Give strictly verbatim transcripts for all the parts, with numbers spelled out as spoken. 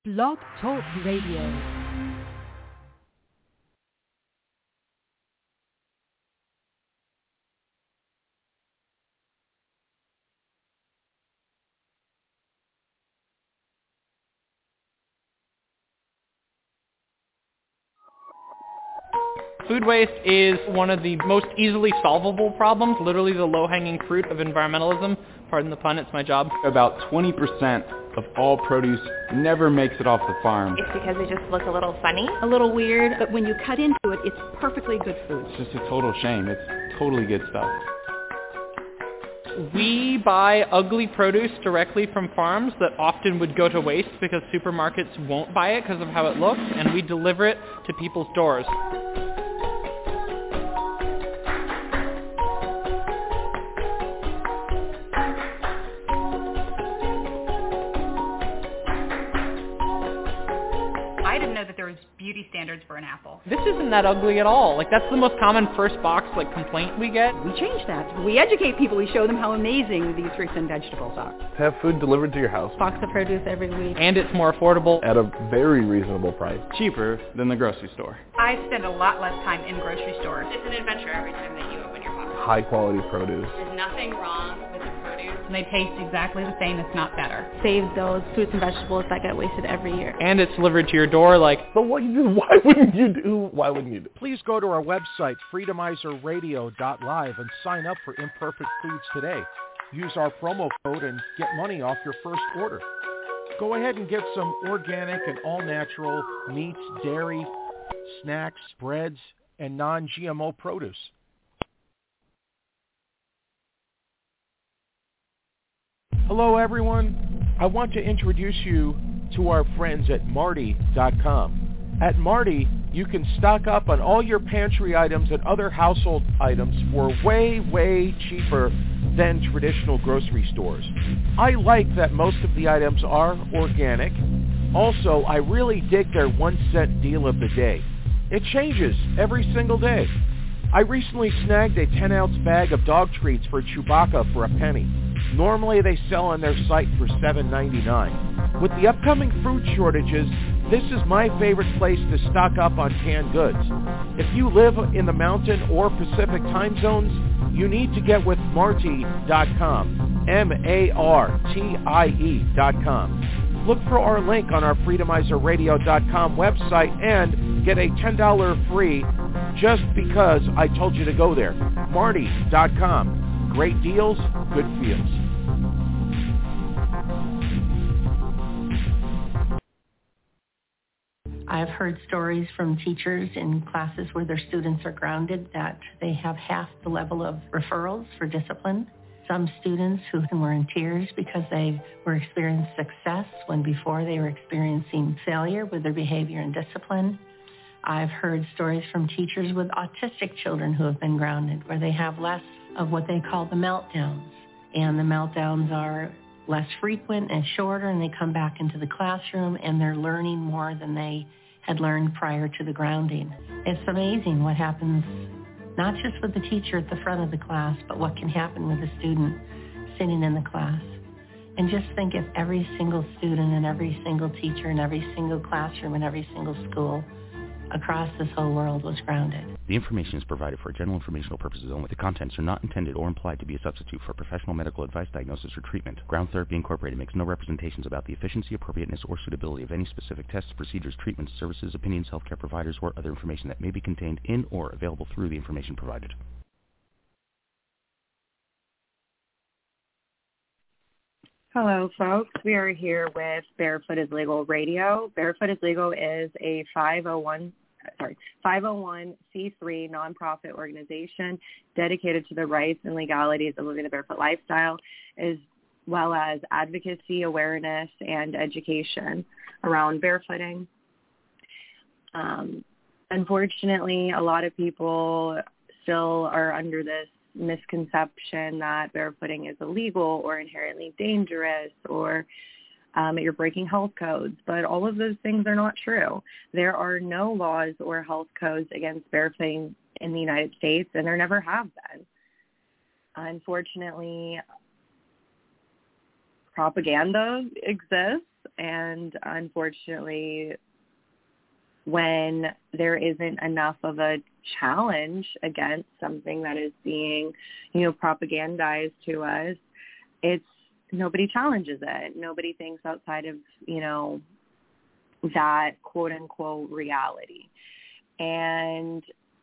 Blog Talk Radio. Food waste is one of the most easily solvable problems, literally the low-hanging fruit of environmentalism. Pardon the pun, it's my job. About twenty percent of all produce never makes it off the farm. It's because they just look a little funny. A little weird, but when you cut into it, it's perfectly good food. It's just a total shame. It's totally good stuff. We buy ugly produce directly from farms that often would go to waste because supermarkets won't buy it because of how it looks, and we deliver it to people's doors. Beauty standards for an apple. This isn't that ugly at all. Like, that's the most common first box like complaint we get. We change that. We educate people. We show them how amazing these fruits and vegetables are. Have food delivered to your house. Box of produce every week. And it's more affordable. At a very reasonable price. Cheaper than the grocery store. I spend a lot less time in grocery stores. It's an adventure every time that you open your box. High quality produce. There's nothing wrong with the produce. And they taste exactly the same, if not better. Save those fruits and vegetables that get wasted every year. And it's delivered to your door like... So what, why wouldn't you do? Why wouldn't you do? Please go to our website, freedomizer radio dot live, and sign up for Imperfect Foods today. Use our promo code and get money off your first order. Go ahead and get some organic and all-natural meats, dairy, snacks, breads, and non-G M O produce. Hello, everyone. I want to introduce you to our friends at Marty dot com. At Marty, you can stock up on all your pantry items and other household items for way, way cheaper than traditional grocery stores. I like that most of the items are organic. Also, I really dig their one cent deal of the day. It changes every single day. I recently snagged a ten ounce bag of dog treats for Chewbacca for a penny. Normally they sell on their site for seven ninety-nine. With the upcoming food shortages, this is my favorite place to stock up on canned goods. If you live in the Mountain or Pacific time zones, you need to get with Marty dot com, M A R T I E dot com. Look for our link on our freedomizer radio dot com website and get a ten dollars free just because I told you to go there. Marty dot com. Great deals, good feels. I've heard stories from teachers in classes where their students are grounded that they have half the level of referrals for discipline. Some students who were in tears because they were experiencing success when before they were experiencing failure with their behavior and discipline. I've heard stories from teachers with autistic children who have been grounded where they have less of what they call the meltdowns. And the meltdowns are less frequent and shorter, and they come back into the classroom and they're learning more than they had learned prior to the grounding. It's amazing what happens, not just with the teacher at the front of the class, but what can happen with the student sitting in the class. And just think if every single student and every single teacher and every single classroom and every single school across this whole world was grounded. The information is provided for general informational purposes only. The contents are not intended or implied to be a substitute for professional medical advice, diagnosis, or treatment. Ground Therapy Incorporated makes no representations about the efficiency, appropriateness, or suitability of any specific tests, procedures, treatments, services, opinions, healthcare providers, or other information that may be contained in or available through the information provided. Hello, folks. We are here with Barefoot is Legal Radio. Barefoot is Legal is a five oh one, sorry, five oh one c three nonprofit organization dedicated to the rights and legalities of living the barefoot lifestyle, as well as advocacy, awareness, and education around barefooting. Um, unfortunately, a lot of people still are under this misconception that barefooting is illegal or inherently dangerous or um, you're breaking health codes, but all of those things are not true. There are no laws or health codes against barefooting in the United States, and there never have been. Unfortunately, propaganda exists And unfortunately, when there isn't enough of a challenge against something that is being, you know, propagandized to us, it's nobody challenges it. Nobody thinks outside of, you know, that quote unquote reality. And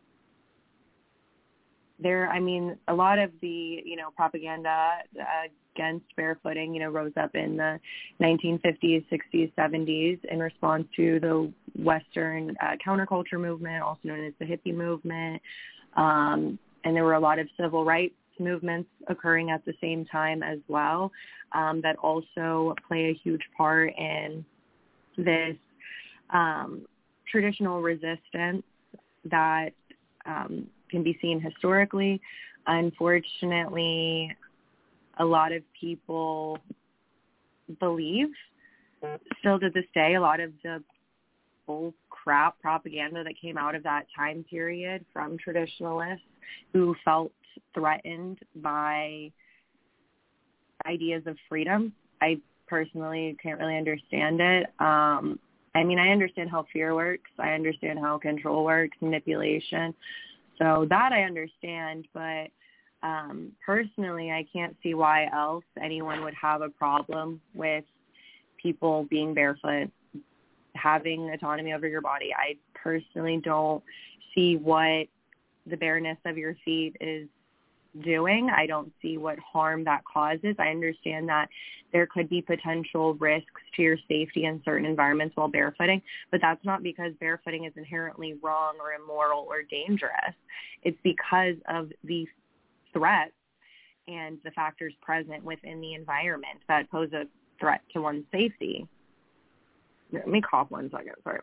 there, I mean, a lot of the, you know, propaganda uh, against barefooting, you know, rose up in the nineteen fifties, sixties, seventies in response to the Western uh, counterculture movement, also known as the hippie movement. Um, and there were a lot of civil rights movements occurring at the same time as well um, that also play a huge part in this um, traditional resistance that um, can be seen historically. Unfortunately, a lot of people believe, still to this day, a lot of the bull crap propaganda that came out of that time period from traditionalists who felt threatened by ideas of freedom. I personally can't really understand it. Um, I mean, I understand how fear works. I understand how control works, manipulation. So that I understand, but um, personally, I can't see why else anyone would have a problem with people being barefoot, having autonomy over your body. I personally don't see what the bareness of your feet is doing. I don't see what harm that causes. I understand that there could be potential risks to your safety in certain environments while barefooting, but that's not because barefooting is inherently wrong or immoral or dangerous. It's because of the threats and the factors present within the environment that pose a threat to one's safety. Let me cough one second, sorry.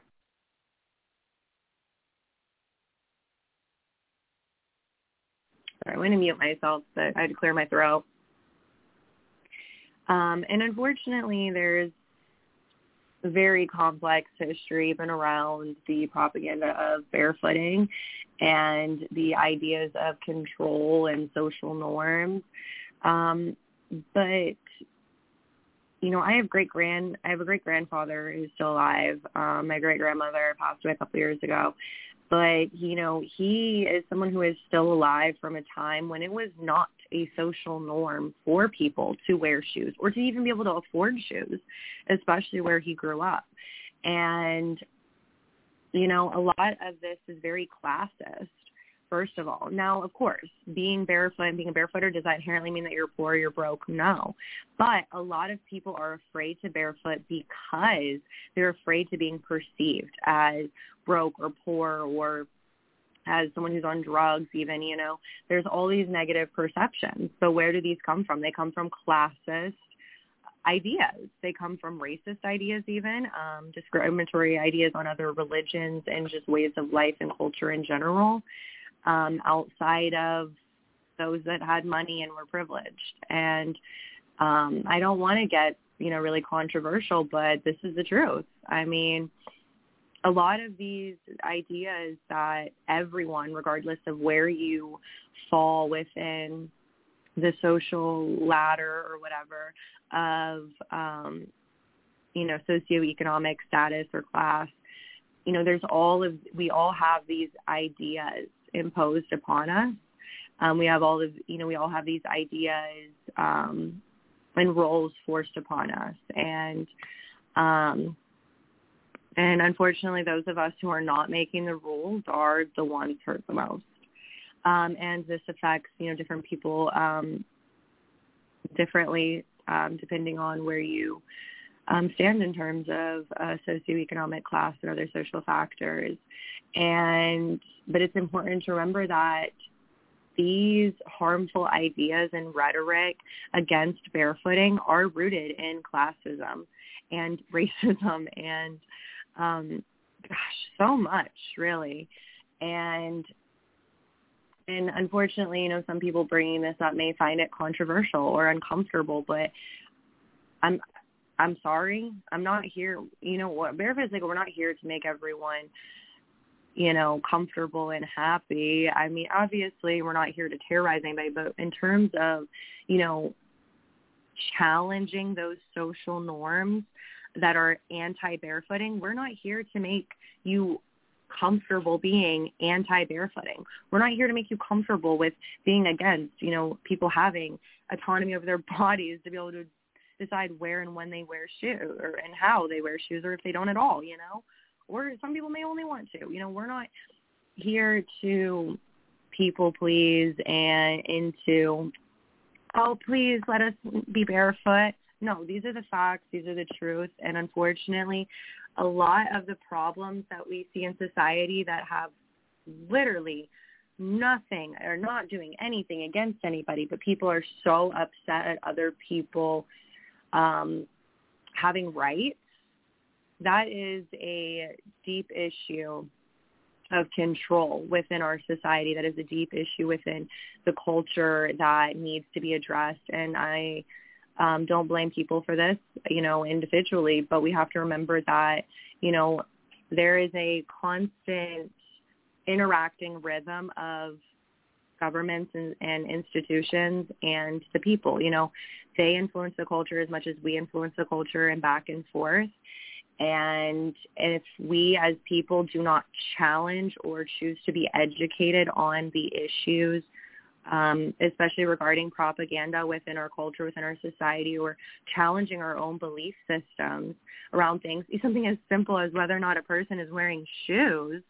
Sorry, I'm going to mute myself, but I had to clear my throat. Um, and unfortunately, there's a very complex history even around the propaganda of barefooting and the ideas of control and social norms. Um, but, you know, I have great grand, I have a great grandfather who's still alive. Um, my great grandmother passed away a couple years ago. But, you know, he is someone who is still alive from a time when it was not a social norm for people to wear shoes or to even be able to afford shoes, especially where he grew up. And, you know, a lot of this is very classist, first of all. Now, of course, being barefoot and being a barefooter, does that inherently mean that you're poor or you're broke? No. But a lot of people are afraid to barefoot because they're afraid to being perceived as broke or poor or as someone who's on drugs even, you know. There's all these negative perceptions. So where do these come from? They come from classist ideas. They come from racist ideas even, um, discriminatory ideas on other religions and just ways of life and culture in general, um, outside of those that had money and were privileged. And um, I don't want to get, you know, really controversial, but this is the truth. I mean, a lot of these ideas that everyone, regardless of where you fall within the social ladder or whatever of, um, you know, socioeconomic status or class, you know, there's all of, we all have these ideas imposed upon us. Um, we have all of, you know, we all have these ideas um, and roles forced upon us. And, um, And unfortunately, those of us who are not making the rules are the ones hurt the most. Um, and this affects, you know, different people um, differently, um, depending on where you um, stand in terms of uh, socioeconomic class and other social factors. And but it's important to remember that these harmful ideas and rhetoric against barefooting are rooted in classism and racism and Um, gosh, so much, really. And and unfortunately, you know, some people bringing this up may find it controversial or uncomfortable, but I'm I'm sorry. I'm not here, you know, what Barefoot is like, we're not here to make everyone, you know, comfortable and happy. I mean, obviously, we're not here to terrorize anybody, but in terms of, you know, challenging those social norms, that are anti-barefooting, we're not here to make you comfortable being anti-barefooting. We're not here to make you comfortable with being against, you know, people having autonomy over their bodies to be able to decide where and when they wear shoes or and how they wear shoes, or if they don't at all, you know. Or some people may only want to. You know, we're not here to people please and into, oh, please let us be barefoot. No, these are the facts. These are the truth. And unfortunately, a lot of the problems that we see in society that have literally nothing or not doing anything against anybody, but people are so upset at other people um, having rights, that is a deep issue of control within our society. That is a deep issue within the culture that needs to be addressed. And I um, don't blame people for this, you know, individually, but we have to remember that, you know, there is a constant interacting rhythm of governments and, and institutions and the people. You know, they influence the culture as much as we influence the culture, and back and forth. And if we as people do not challenge or choose to be educated on the issues, um, especially regarding propaganda within our culture, within our society, or challenging our own belief systems around things, something as simple as whether or not a person is wearing shoes,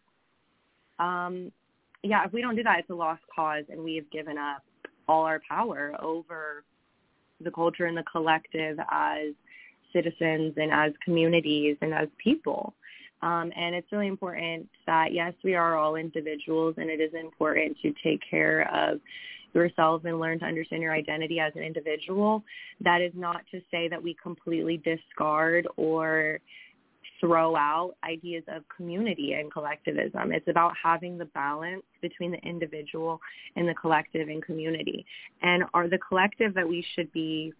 um, yeah, if we don't do that, it's a lost cause, and we have given up all our power over the culture and the collective as citizens and as communities and as people. Um, and it's really important that, yes, we are all individuals, and it is important to take care of yourself and learn to understand your identity as an individual. That is not to say that we completely discard or throw out ideas of community and collectivism. It's about having the balance between the individual and the collective and community. And are the collective that we should be,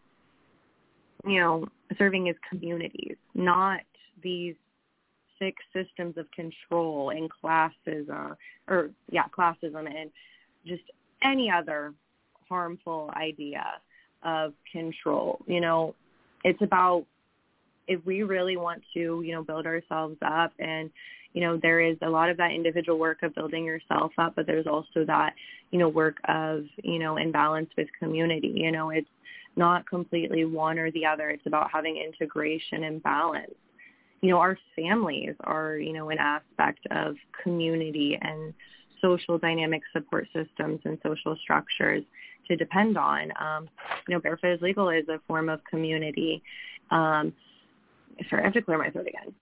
you know, serving as communities, not these sick systems of control and classism, or yeah, classism and just any other harmful idea of control. You know, it's about, if we really want to, you know, build ourselves up, and, you know, there is a lot of that individual work of building yourself up, but there's also that, you know, work of, you know, imbalance with community. You know, it's not completely one or the other. It's about having integration and balance. You know, our families are, you know, an aspect of community and social dynamic support systems and social structures to depend on. Um, you know, Barefoot is Legal is a form of community. Um, sorry, I have to clear my throat again.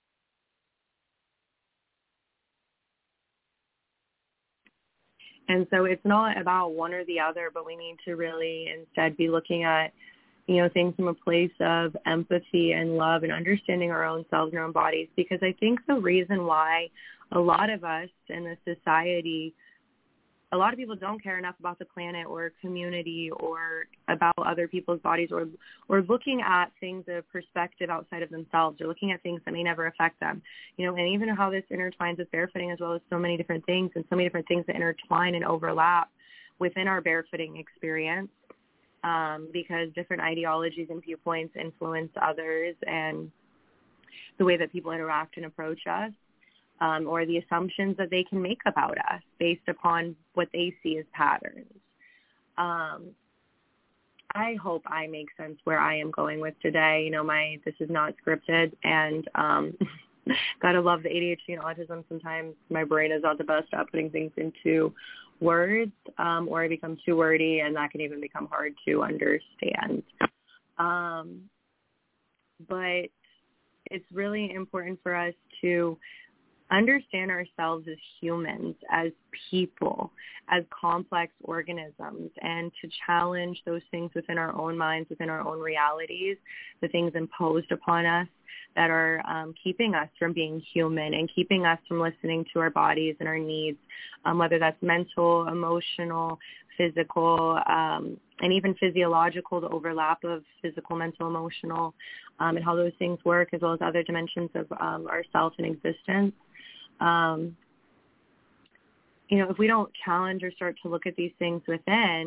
And so it's not about one or the other, but we need to really instead be looking at, you know, things from a place of empathy and love and understanding our own selves and our own bodies. Because I think the reason why a lot of us in the society, a lot of people don't care enough about the planet or community or about other people's bodies, or or looking at things of perspective outside of themselves, or looking at things that may never affect them. You know, and even how this intertwines with barefooting, as well as so many different things and so many different things that intertwine and overlap within our barefooting experience, um, because different ideologies and viewpoints influence others and the way that people interact and approach us. Um, or the assumptions that they can make about us based upon what they see as patterns. Um, I hope I make sense where I am going with today. You know, my this is not scripted, and um, gotta love the A D H D and autism. Sometimes my brain is not the best at putting things into words, um, or I become too wordy, and that can even become hard to understand. Um, but it's really important for us to understand ourselves as humans, as people, as complex organisms, and to challenge those things within our own minds, within our own realities, the things imposed upon us that are um, keeping us from being human and keeping us from listening to our bodies and our needs, um, whether that's mental, emotional, physical, um, and even physiological, the overlap of physical, mental, emotional, um, and how those things work, as well as other dimensions of um, ourself and existence. Um, you know, if we don't challenge or start to look at these things within,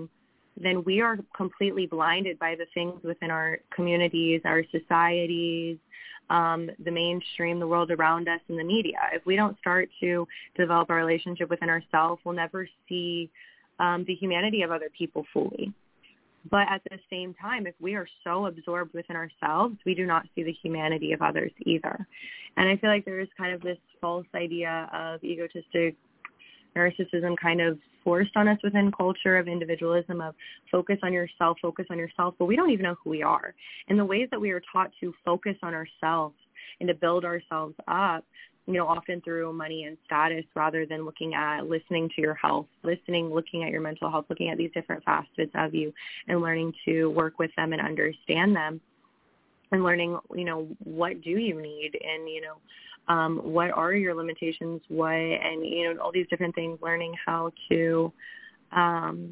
then we are completely blinded by the things within our communities, our societies, um, the mainstream, the world around us, and the media. If we don't start to develop our relationship within ourselves, we'll never see um, the humanity of other people fully. But at the same time, if we are so absorbed within ourselves, we do not see the humanity of others either. And I feel like there is kind of this false idea of egotistic narcissism kind of forced on us within culture of individualism, of focus on yourself, focus on yourself, but we don't even know who we are. And the ways that we are taught to focus on ourselves and to build ourselves up, you know, often through money and status rather than looking at listening to your health, listening, looking at your mental health, looking at these different facets of you and learning to work with them and understand them and learning, you know, what do you need and, you know, um, what are your limitations, what, and, you know, all these different things, learning how to um,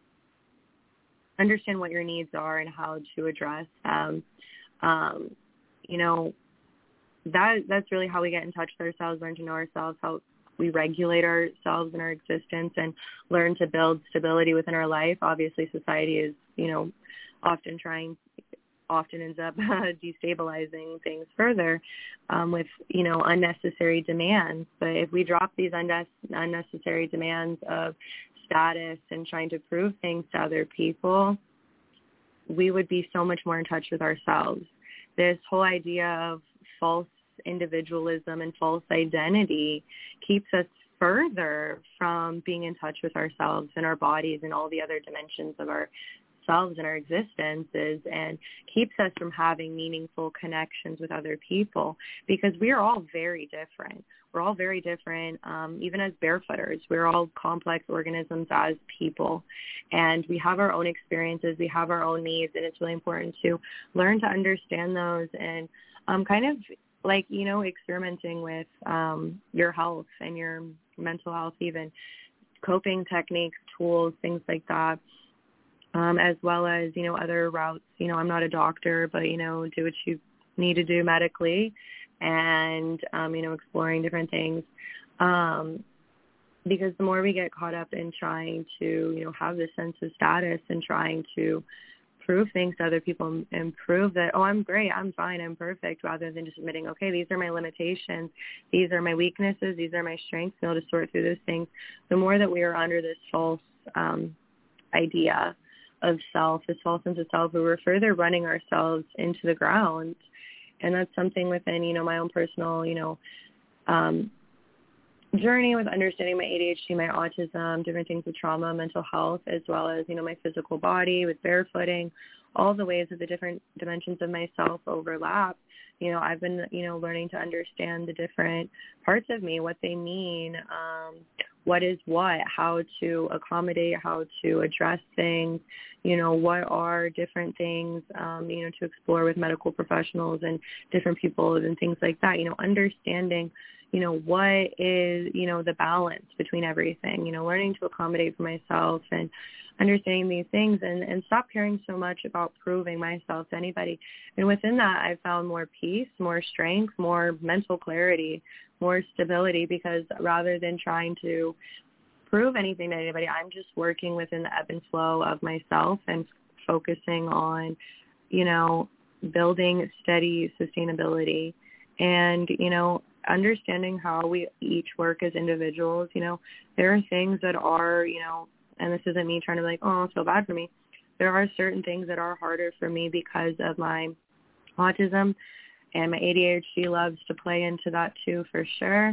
understand what your needs are and how to address them. Um, you know, that that's really how we get in touch with ourselves, learn to know ourselves, how we regulate ourselves and our existence and learn to build stability within our life. Obviously, society is, you know, often trying often ends up destabilizing things further um, with, you know, unnecessary demands. But if we drop these unne- unnecessary demands of status and trying to prove things to other people, we would be so much more in touch with ourselves. This whole idea of false individualism and false identity keeps us further from being in touch with ourselves and our bodies and all the other dimensions of our selves and our existences, and keeps us from having meaningful connections with other people, because we are all very different. We're all very different, um, even as barefooters. We're all complex organisms as people, and we have our own experiences, we have our own needs, and it's really important to learn to understand those and um, kind of like, you know, experimenting with um, your health and your mental health, even coping techniques, tools, things like that. Um, as well as, you know, other routes. You know, I'm not a doctor, but, you know, do what you need to do medically and, um, you know, exploring different things. Um, because the more we get caught up in trying to, you know, have this sense of status and trying to prove things to other people and prove that, oh, I'm great, I'm fine, I'm perfect, rather than just admitting, okay, these are my limitations, these are my weaknesses, these are my strengths, and I'll just sort through those things. The more that we are under this false um, idea of self, this false sense of self, where we're further running ourselves into the ground. And that's something within, you know, my own personal, you know, um, journey with understanding my A D H D, my autism, different things with trauma, mental health, as well as, you know, my physical body with barefooting, all the ways that the different dimensions of myself overlap. You know, I've been, you know, learning to understand the different parts of me, what they mean, um, what is what, how to accommodate, how to address things, you know, what are different things, um, you know, to explore with medical professionals and different people and things like that, you know, understanding, you know, what is, you know, the balance between everything, you know, learning to accommodate for myself and understanding these things and, and stop caring so much about proving myself to anybody. And within that, I've found more peace, more strength, more mental clarity, more stability, because rather than trying to prove anything to anybody, I'm just working within the ebb and flow of myself and focusing on, you know, building steady sustainability and, you know, understanding how we each work as individuals. You know, there are things that are, you know, and this isn't me trying to be like, oh, it's so bad for me. There are certain things that are harder for me because of my autism, and my A D H D loves to play into that too, for sure.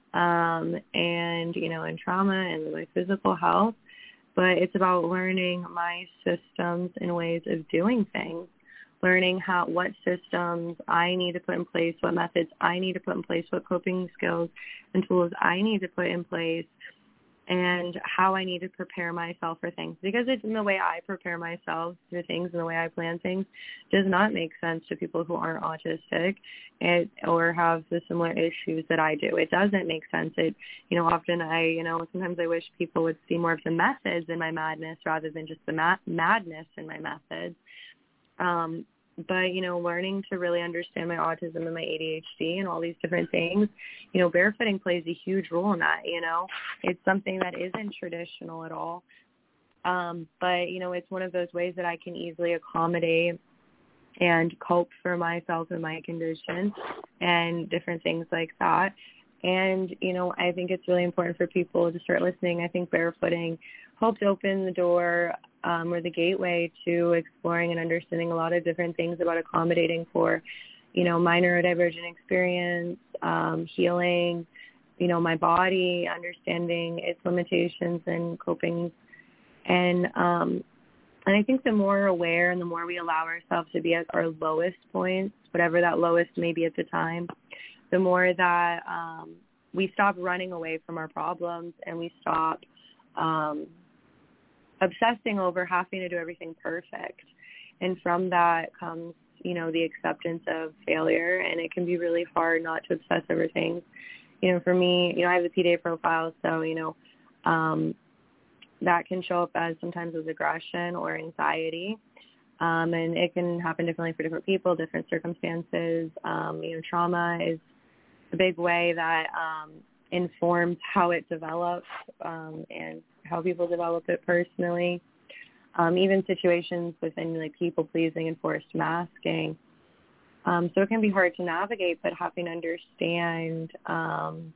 Um, and, you know, and trauma and my physical health. But it's about learning my systems and ways of doing things, learning how, what systems I need to put in place, what methods I need to put in place, what coping skills and tools I need to put in place, and how I need to prepare myself for things. Because it's in the way I prepare myself through things and the way I plan things does not make sense to people who aren't autistic it, or have the similar issues that I do. It doesn't make sense. It, you know, often I, you know, sometimes I wish people would see more of the methods in my madness rather than just the ma- madness in my methods. Um, But, you know, learning to really understand my autism and my A D H D and all these different things, you know, barefooting plays a huge role in that, you know. It's something that isn't traditional at all. Um, but, you know, it's one of those ways that I can easily accommodate and cope for myself and my condition and different things like that. And, you know, I think it's really important for people to start listening. I think barefooting helps open the door um, or the gateway to exploring and understanding a lot of different things about accommodating for, you know, my neurodivergent experience, um, healing, you know, my body, understanding its limitations and coping. And um, and I think the more aware and the more we allow ourselves to be at our lowest points, whatever that lowest may be at the time, the more that um, we stop running away from our problems and we stop um, obsessing over having to do everything perfect. And from that comes, you know, the acceptance of failure, and it can be really hard not to obsess over things. You know, for me, you know, I have the P D A profile, so, you know, um, that can show up as sometimes as aggression or anxiety. Um, and it can happen differently for different people, different circumstances. Um, you know, trauma is a big way that um, informs how it develops um, and how people develop it personally. Um, even situations within like people pleasing and forced masking. Um, so it can be hard to navigate, but having to understand, um,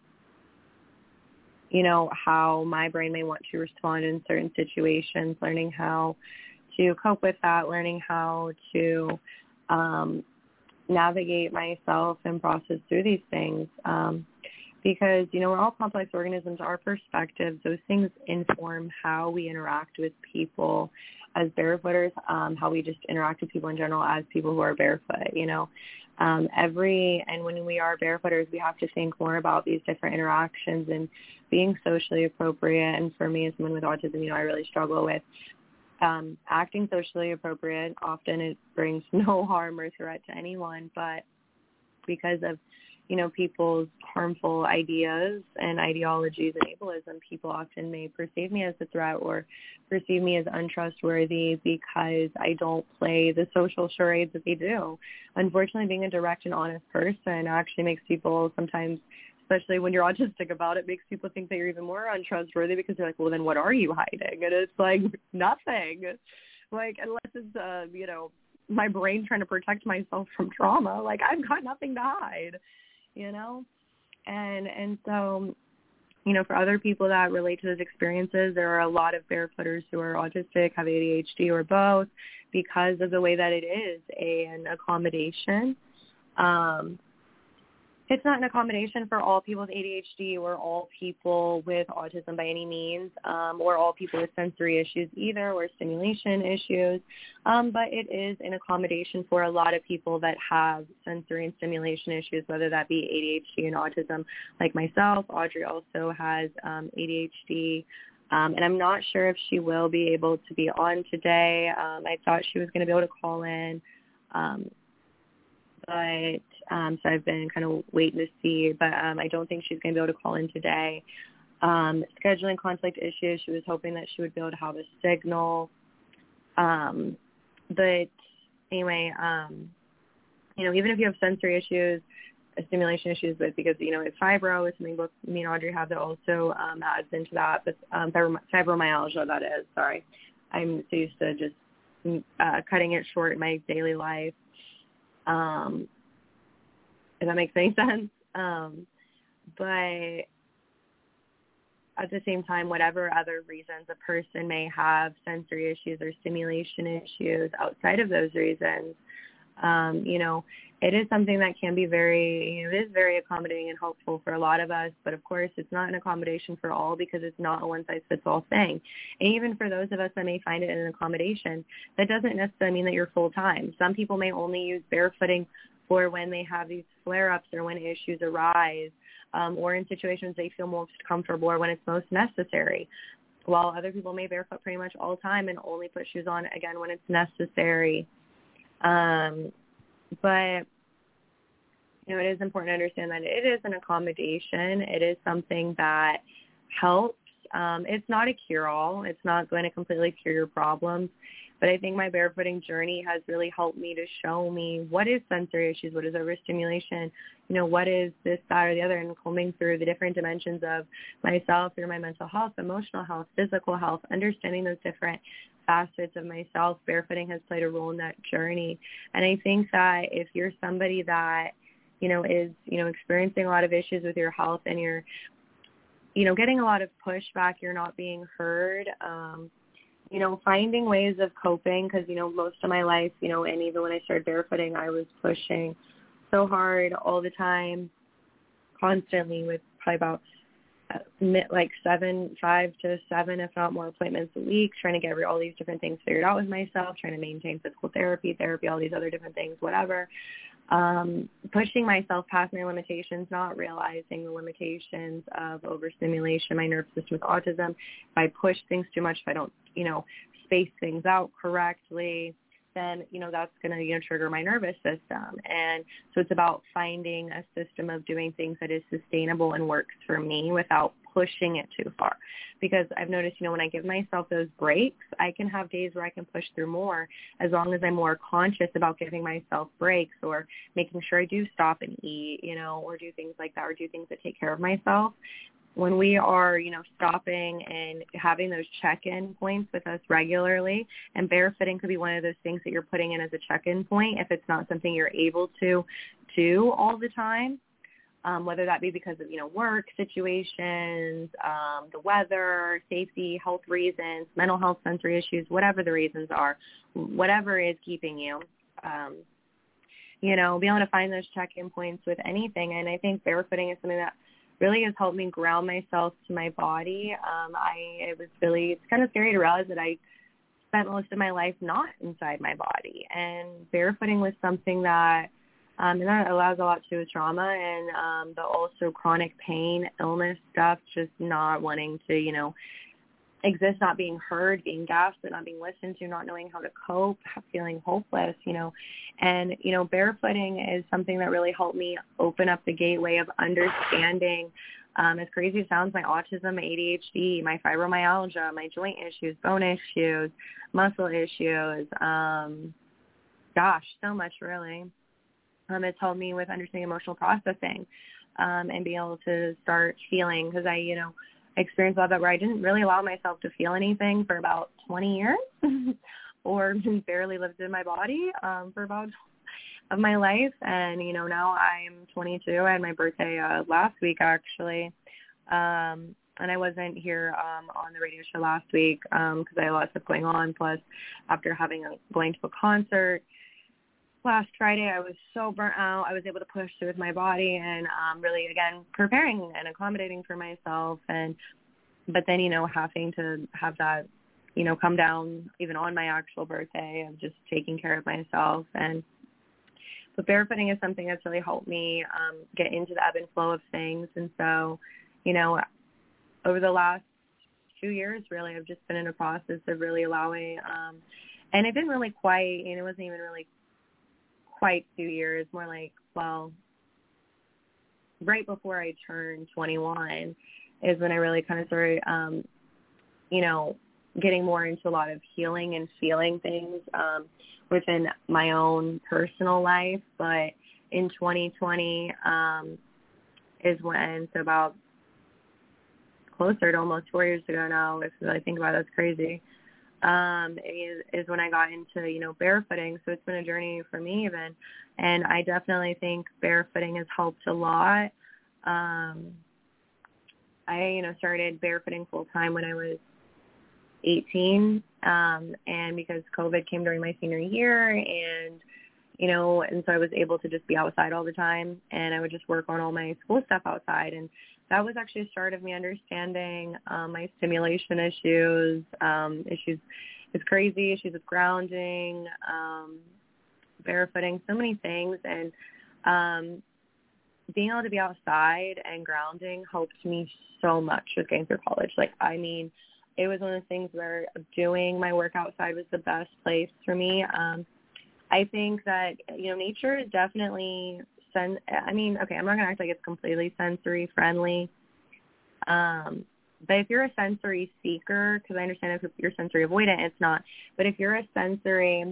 you know, how my brain may want to respond in certain situations, learning how to cope with that, learning how to um, navigate myself and process through these things. Um, because, you know, we're all complex organisms. Our perspectives, those things inform how we interact with people as barefooters, um, how we just interact with people in general as people who are barefoot, you know. Um, every, and when we are barefooters, we have to think more about these different interactions and being socially appropriate. And for me as someone with autism, you know, I really struggle with um, acting socially appropriate. Often it brings no harm or threat to anyone, but because of, you know, people's harmful ideas and ideologies and ableism, people often may perceive me as a threat or perceive me as untrustworthy because I don't play the social charades that they do. Unfortunately, being a direct and honest person actually makes people sometimes, especially when you're autistic about it, makes people think that you're even more untrustworthy because they're like, well, then what are you hiding? And it's like, nothing. Like, unless it's, uh, you know, my brain trying to protect myself from trauma, like, I've got nothing to hide. You know, and and so, you know, for other people that relate to those experiences, there are a lot of barefooters who are autistic, have A D H D, or both, because of the way that it is an accommodation. Um, it's not an accommodation for all people with A D H D or all people with autism by any means, um, or all people with sensory issues either, or stimulation issues. Um, but it is an accommodation for a lot of people that have sensory and stimulation issues, whether that be A D H D and autism, like myself. Audrey also has um, A D H D. Um, and I'm not sure if she will be able to be on today. Um, I thought she was going to be able to call in. Um, But um, so I've been kind of waiting to see, but um, I don't think she's going to be able to call in today. Um, scheduling conflict issues, she was hoping that she would be able to have a signal. Um, but anyway, um, you know, even if you have sensory issues, stimulation issues, but because, you know, it's fibro is something both me and Audrey have that also um, adds into that, but um, fibromyalgia, that is, sorry. I'm so used to just uh, cutting it short in my daily life. Um, if that makes any sense. Um, but at the same time, whatever other reasons a person may have sensory issues or stimulation issues outside of those reasons, um, you know, it is something that can be very, you know, it is very accommodating and helpful for a lot of us. But of course, it's not an accommodation for all because it's not a one-size-fits-all thing. And even for those of us that may find it an accommodation, that doesn't necessarily mean that you're full-time. Some people may only use barefooting for when they have these flare-ups or when issues arise, um, or in situations they feel most comfortable or when it's most necessary. While other people may barefoot pretty much all the time and only put shoes on, again, when it's necessary. Um, but, you know, it is important to understand that it is an accommodation. It is something that helps. Um, it's not a cure-all. It's not going to completely cure your problems. But I think my barefooting journey has really helped me to show me what is sensory issues, what is overstimulation, you know, what is this, that, or the other, and combing through the different dimensions of myself through my mental health, emotional health, physical health, understanding those different facets of myself. Barefooting has played a role in that journey. And I think that if you're somebody that, you know, is, you know, experiencing a lot of issues with your health and you're, you know, getting a lot of pushback, you're not being heard, um, you know, finding ways of coping, because, you know, most of my life, you know, and even when I started barefooting, I was pushing so hard all the time, constantly, with probably about uh, like seven, five to seven, if not more, appointments a week, trying to get all these different things figured out with myself, trying to maintain physical therapy, therapy, all these other different things, whatever. Um, pushing myself past my limitations, not realizing the limitations of overstimulation, my nervous system with autism. If I push things too much, if I don't, you know, space things out correctly, then, you know, that's going to, you know, trigger my nervous system. And so it's about finding a system of doing things that is sustainable and works for me without pushing it too far. Because I've noticed, you know, when I give myself those breaks, I can have days where I can push through more as long as I'm more conscious about giving myself breaks or making sure I do stop and eat, you know, or do things like that, or do things that take care of myself. When we are, you know, stopping and having those check-in points with us regularly, and barefooting could be one of those things that you're putting in as a check-in point if it's not something you're able to do all the time, um, whether that be because of, you know, work situations, um, the weather, safety, health reasons, mental health, sensory issues, whatever the reasons are, whatever is keeping you, um, you know, be able to find those check-in points with anything. And I think barefooting is something that really has helped me ground myself to my body. Um, I it was really, it's kind of scary to realize that I spent most of my life not inside my body. And barefooting was something that, um, and that allows a lot to do with trauma and um, but also chronic pain, illness stuff, just not wanting to, you know, exist, not being heard, being gaslit, not being listened to, not knowing how to cope, feeling hopeless, you know. And, you know, barefooting is something that really helped me open up the gateway of understanding, um, as crazy as it sounds, my autism, my A D H D, my fibromyalgia, my joint issues, bone issues, muscle issues, um, gosh, so much really. Um, it's helped me with understanding emotional processing um, and being able to start feeling, because I, you know, experienced a lot of that where I didn't really allow myself to feel anything for about twenty years or barely lived in my body um, for about of my life. And, you know, now I'm twenty-two. I had my birthday uh, last week, actually. Um, and I wasn't here um, on the radio show last week because um, I had a lot of stuff going on. Plus, after having a, going to a concert last Friday, I was so burnt out. I was able to push through with my body and um, really, again, preparing and accommodating for myself. And but then, you know, having to have that, you know, come down even on my actual birthday of just taking care of myself. And but barefooting is something that's really helped me um, get into the ebb and flow of things. And so, you know, over the last two years, really, I've just been in a process of really allowing, um, and it didn't really quite, and it wasn't even really quite two years, more like, well, right before I turned twenty-one is when I really kind of started, um, you know, getting more into a lot of healing and feeling things um, within my own personal life. But in twenty twenty um, is when, so about closer to almost four years ago now, if I think about it, that's crazy, um, is, is when I got into, you know, barefooting. So it's been a journey for me even. And I definitely think barefooting has helped a lot. Um, I, you know, started barefooting full time when I was eighteen. Um, and because COVID came during my senior year and, you know, and so I was able to just be outside all the time and I would just work on all my school stuff outside. And that was actually a start of me understanding um, my stimulation issues, um, issues with crazy, issues with grounding, um, barefooting, so many things. And um, being able to be outside and grounding helped me so much with getting through college. Like, I mean, it was one of the things where doing my work outside was the best place for me. Um, I think that, you know, nature is definitely, sen- I mean, okay, I'm not going to act like it's completely sensory friendly. Um, but if you're a sensory seeker, because I understand if you're sensory avoidant, it's not. But if you're a sensory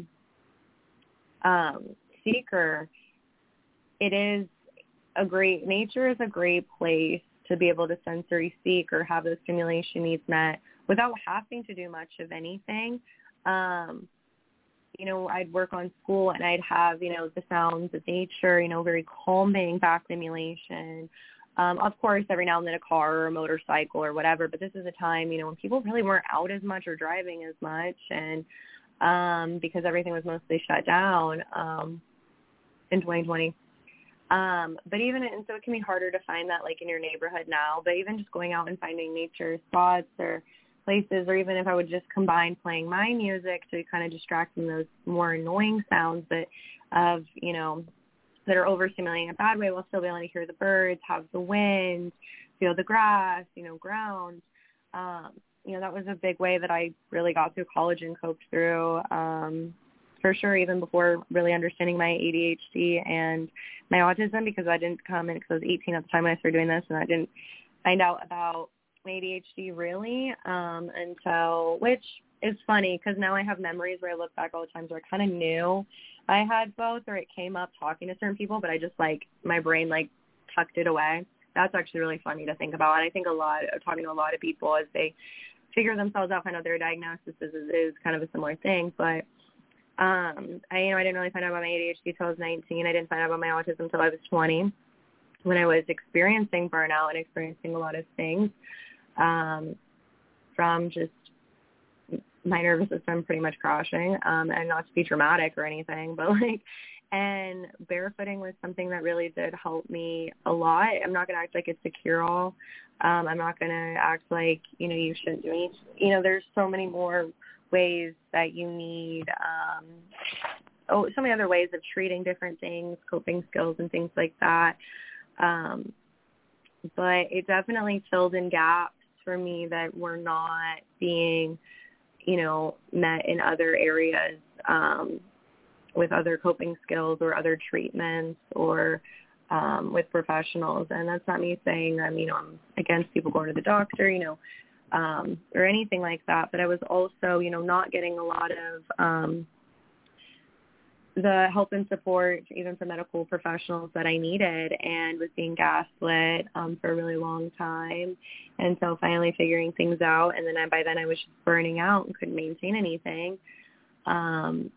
um, seeker, it is a great, nature is a great place to be able to sensory seek or have those stimulation needs met without having to do much of anything. Um, you know, I'd work on school and I'd have, you know, the sounds of nature, you know, very calming back stimulation. Um, of course, every now and then a car or a motorcycle or whatever, but this is a time, you know, when people really weren't out as much or driving as much, and um, because everything was mostly shut down um, in twenty twenty. Um, but even, and so it can be harder to find that like in your neighborhood now, but even just going out and finding nature spots or places, or even if I would just combine playing my music to kind of distract from those more annoying sounds that of, you know, that are overstimulating in a bad way, while still being able to hear the birds, have the wind, feel the grass, you know, ground. Um, you know, that was a big way that I really got through college and coped through, um, for sure, even before really understanding my A D H D and my autism, because I didn't come in, because I was eighteen at the time when I started doing this, and I didn't find out about my A D H D really um, until, which is funny, because now I have memories where I look back all the times where I kind of knew I had both, or it came up talking to certain people, but I just like, my brain like tucked it away. That's actually really funny to think about. And I think a lot of talking to a lot of people as they figure themselves out, find out their diagnosis is, is kind of a similar thing. But um, I, you know, I didn't really find out about my A D H D until I was nineteen. I didn't find out about my autism until I was twenty, when I was experiencing burnout and experiencing a lot of things um, from just my nervous system pretty much crashing, um, and not to be dramatic or anything, but like, and barefooting was something that really did help me a lot. I'm not going to act like it's a cure-all. Um, I'm not going to act like, you know, you shouldn't do anything. You know, there's so many more ways that you need, um, oh, so many other ways of treating different things, coping skills and things like that. Um, but it definitely filled in gaps for me that were not being, you know, met in other areas um, with other coping skills or other treatments or um, with professionals. And that's not me saying I'm, you know, I'm against people going to the doctor, you know, um, or anything like that. But I was also, you know, not getting a lot of um, the help and support, even from medical professionals, that I needed, and was being gaslit um, for a really long time. And so finally figuring things out, and then I, by then I was just burning out and couldn't maintain anything. Um,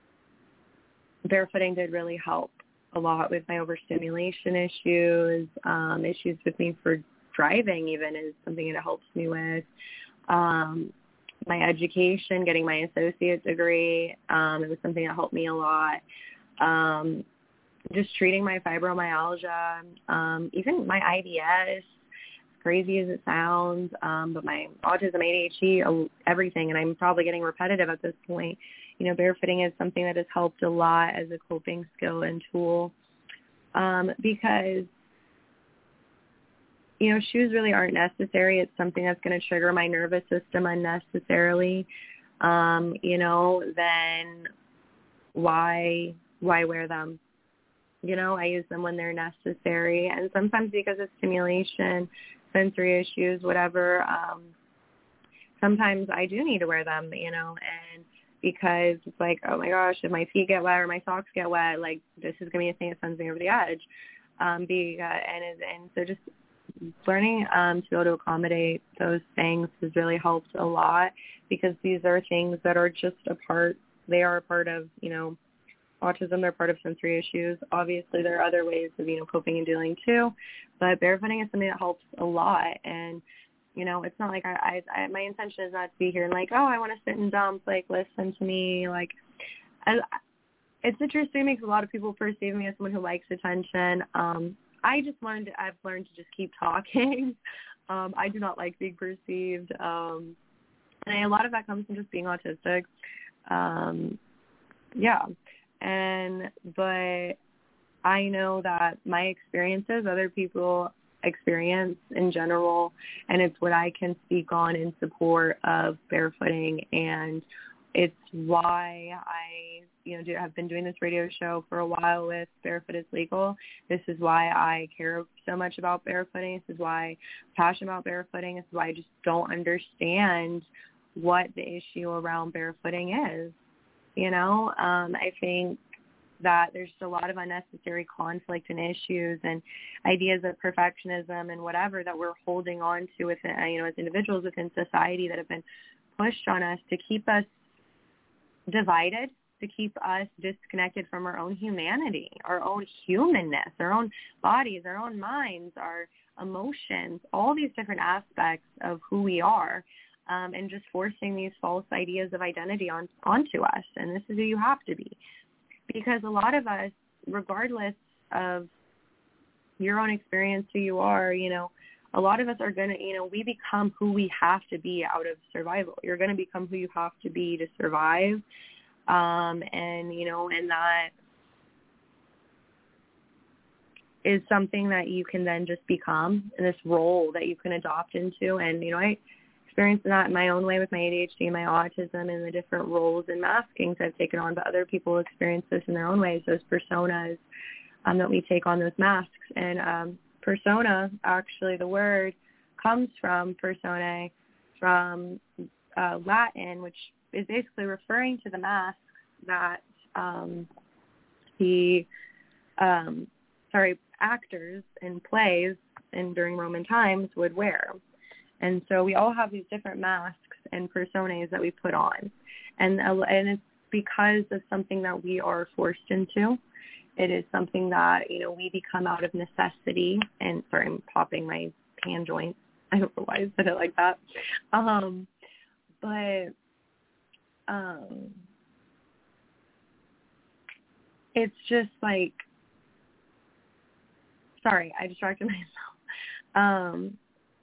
barefooting did really help a lot with my overstimulation issues, um, issues with me for driving even is something it helps me with. Um, my education, getting my associate degree, um, it was something that helped me a lot. Um, just treating my fibromyalgia, um, even my I B S, crazy as it sounds, um, but my autism, A D H D, everything, and I'm probably getting repetitive at this point. You know, barefooting is something that has helped a lot as a coping skill and tool, um, because you know, shoes really aren't necessary. It's something that's going to trigger my nervous system unnecessarily. Um, you know, then why why wear them? You know, I use them when they're necessary, and sometimes because of stimulation, sensory issues, whatever. Um, sometimes I do need to wear them. You know, and because it's like, oh my gosh, if my feet get wet or my socks get wet, like this is going to be a thing that sends me over the edge. Um, be, uh, and and so just learning um, to be able to accommodate those things has really helped a lot, because these are things that are just a part, they are a part of, you know, autism, they're part of sensory issues. Obviously, there are other ways of, you know, coping and dealing too, but barefooting is something that helps a lot. And, you know, it's not like I, I, I my intention is not to be here and like, oh, I want to sit and dump, like, listen to me. Like, I, it's interesting because a lot of people perceive me as someone who likes attention. Um, I just learned, I've learned to just keep talking. um, I do not like being perceived. Um, and a lot of that comes from just being autistic. Um, yeah. And, but I know that my experiences, other people experience in general, and it's what I can speak on in support of barefooting and it's why I, you know, do, have been doing this radio show for a while with Barefoot is Legal. This is why I care so much about barefooting. This is why I'm passionate about barefooting. This is why I just don't understand what the issue around barefooting is. You know, um, I think that there's just a lot of unnecessary conflict and issues and ideas of perfectionism and whatever that we're holding on to within, you know, as individuals within society that have been pushed on us to keep us divided, to keep us disconnected from our own humanity, our own humanness, our own bodies, our own minds, our emotions, all these different aspects of who we are, um, and just forcing these false ideas of identity on onto us. And this is who you have to be. Because a lot of us, regardless of your own experience, who you are, you know, a lot of us are going to, you know, we become who we have to be out of survival. You're going to become who you have to be to survive. Um, and, you know, and that is something that you can then just become, this role that you can adopt into. And, you know, I experienced that in my own way with my A D H D and my autism and the different roles and maskings I've taken on, but other people experience this in their own ways, those personas um, that we take on, those masks. And um, persona, actually, the word comes from personae, from uh, Latin, which is basically referring to the masks that um, the, um, sorry, actors in plays and during Roman times would wear. And so we all have these different masks and personas that we put on. And, and it's because of something that we are forced into. It is something that, you know, we become out of necessity. And sorry, I'm popping my hand joint. I don't know why I said it like that. Um, but um, it's just like, sorry, I distracted myself. Um,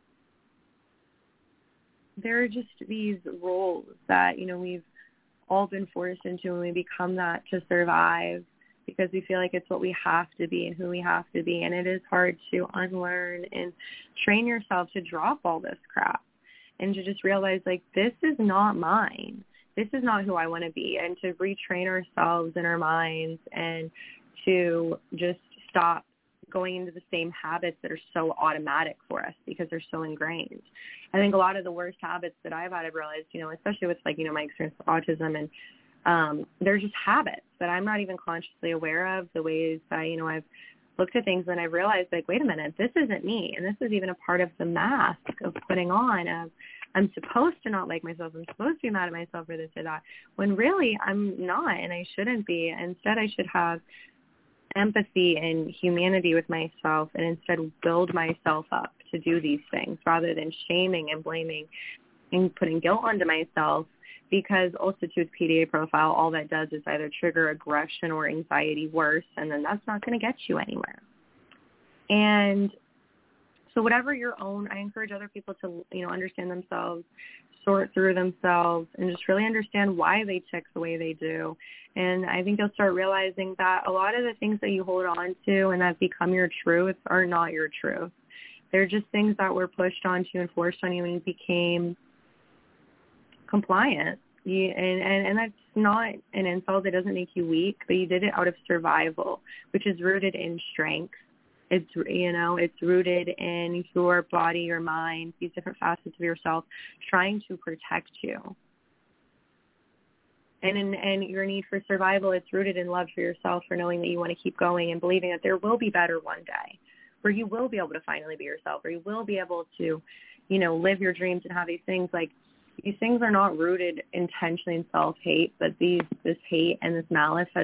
there are just these roles that, you know, we've all been forced into, and we become that to survive because we feel like it's what we have to be and who we have to be. And it is hard to unlearn and train yourself to drop all this crap and to just realize, like, this is not mine. This is not who I want to be, and to retrain ourselves in our minds and to just stop going into the same habits that are so automatic for us because they're so ingrained. I think a lot of the worst habits that I've had, I've realized, you know, especially with, like, you know, my experience with autism, and um, they're just habits that I'm not even consciously aware of, the ways that, you know, I've looked at things and I've realized, like, wait a minute, this isn't me. And this is even a part of the mask of putting on of, I'm supposed to not like myself. I'm supposed to be mad at myself for this or that, when really I'm not, and I shouldn't be. Instead, I should have empathy and humanity with myself, and instead build myself up to do these things rather than shaming and blaming and putting guilt onto myself, because also to its P D A profile, all that does is either trigger aggression or anxiety worse, and then that's not going to get you anywhere. And so whatever your own, I encourage other people to, you know, understand themselves, sort through themselves, and just really understand why they tick the way they do. And I think you'll start realizing that a lot of the things that you hold on to and that become your truth are not your truth. They're just things that were pushed onto you and forced on you, and you became compliant. You, and, and, and that's not an insult. It doesn't make you weak, but you did it out of survival, which is rooted in strength. It's, you know, it's rooted in your body, your mind, these different facets of yourself trying to protect you. And in and your need for survival, it's rooted in love for yourself, for knowing that you want to keep going and believing that there will be better one day, where you will be able to finally be yourself, where you will be able to, you know, live your dreams and have these things. Like, these things are not rooted intentionally in self-hate, but these this hate and this malice has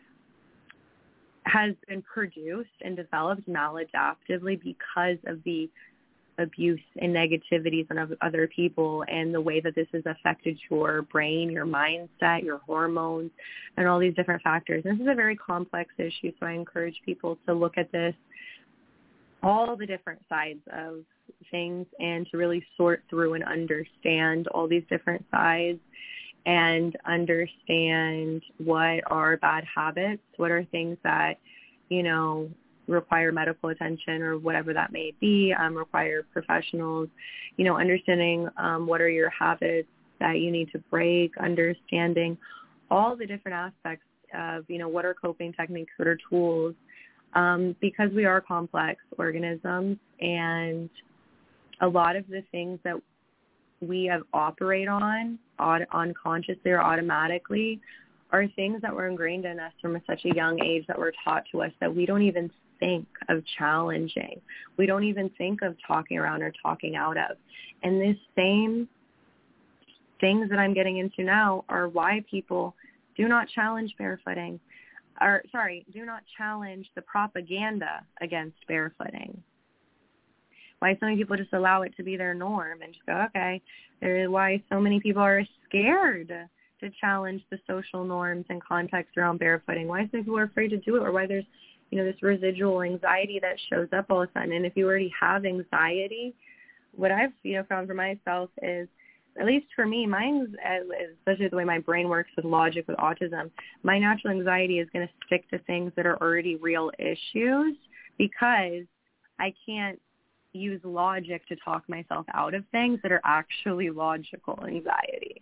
has been produced and developed maladaptively because of the abuse and negativities of other people and the way that this has affected your brain, your mindset, your hormones, and all these different factors. This is a very complex issue, so I encourage people to look at this, all the different sides of things, and to really sort through and understand all these different sides and understand what are bad habits, what are things that, you know, require medical attention or whatever that may be, um, require professionals, you know, understanding um, what are your habits that you need to break, understanding all the different aspects of, you know, what are coping techniques, what are tools, um, because we are complex organisms, and a lot of the things that we have operate on on unconsciously or automatically are things that were ingrained in us from such a young age, that were taught to us, that we don't even think of challenging. We don't even think of talking around or talking out of. And this same things that I'm getting into now are why people do not challenge barefooting, or sorry, do not challenge the propaganda against barefooting. Why so many people just allow it to be their norm and just go, okay. There is why so many people are scared to challenge the social norms and context around barefooting. Why so many people are afraid to do it, or why there's, you know, this residual anxiety that shows up all of a sudden. And if you already have anxiety, what I've, you know, found for myself is, at least for me, mine, especially the way my brain works with logic with autism, my natural anxiety is going to stick to things that are already real issues, because I can't use logic to talk myself out of things that are actually logical anxiety.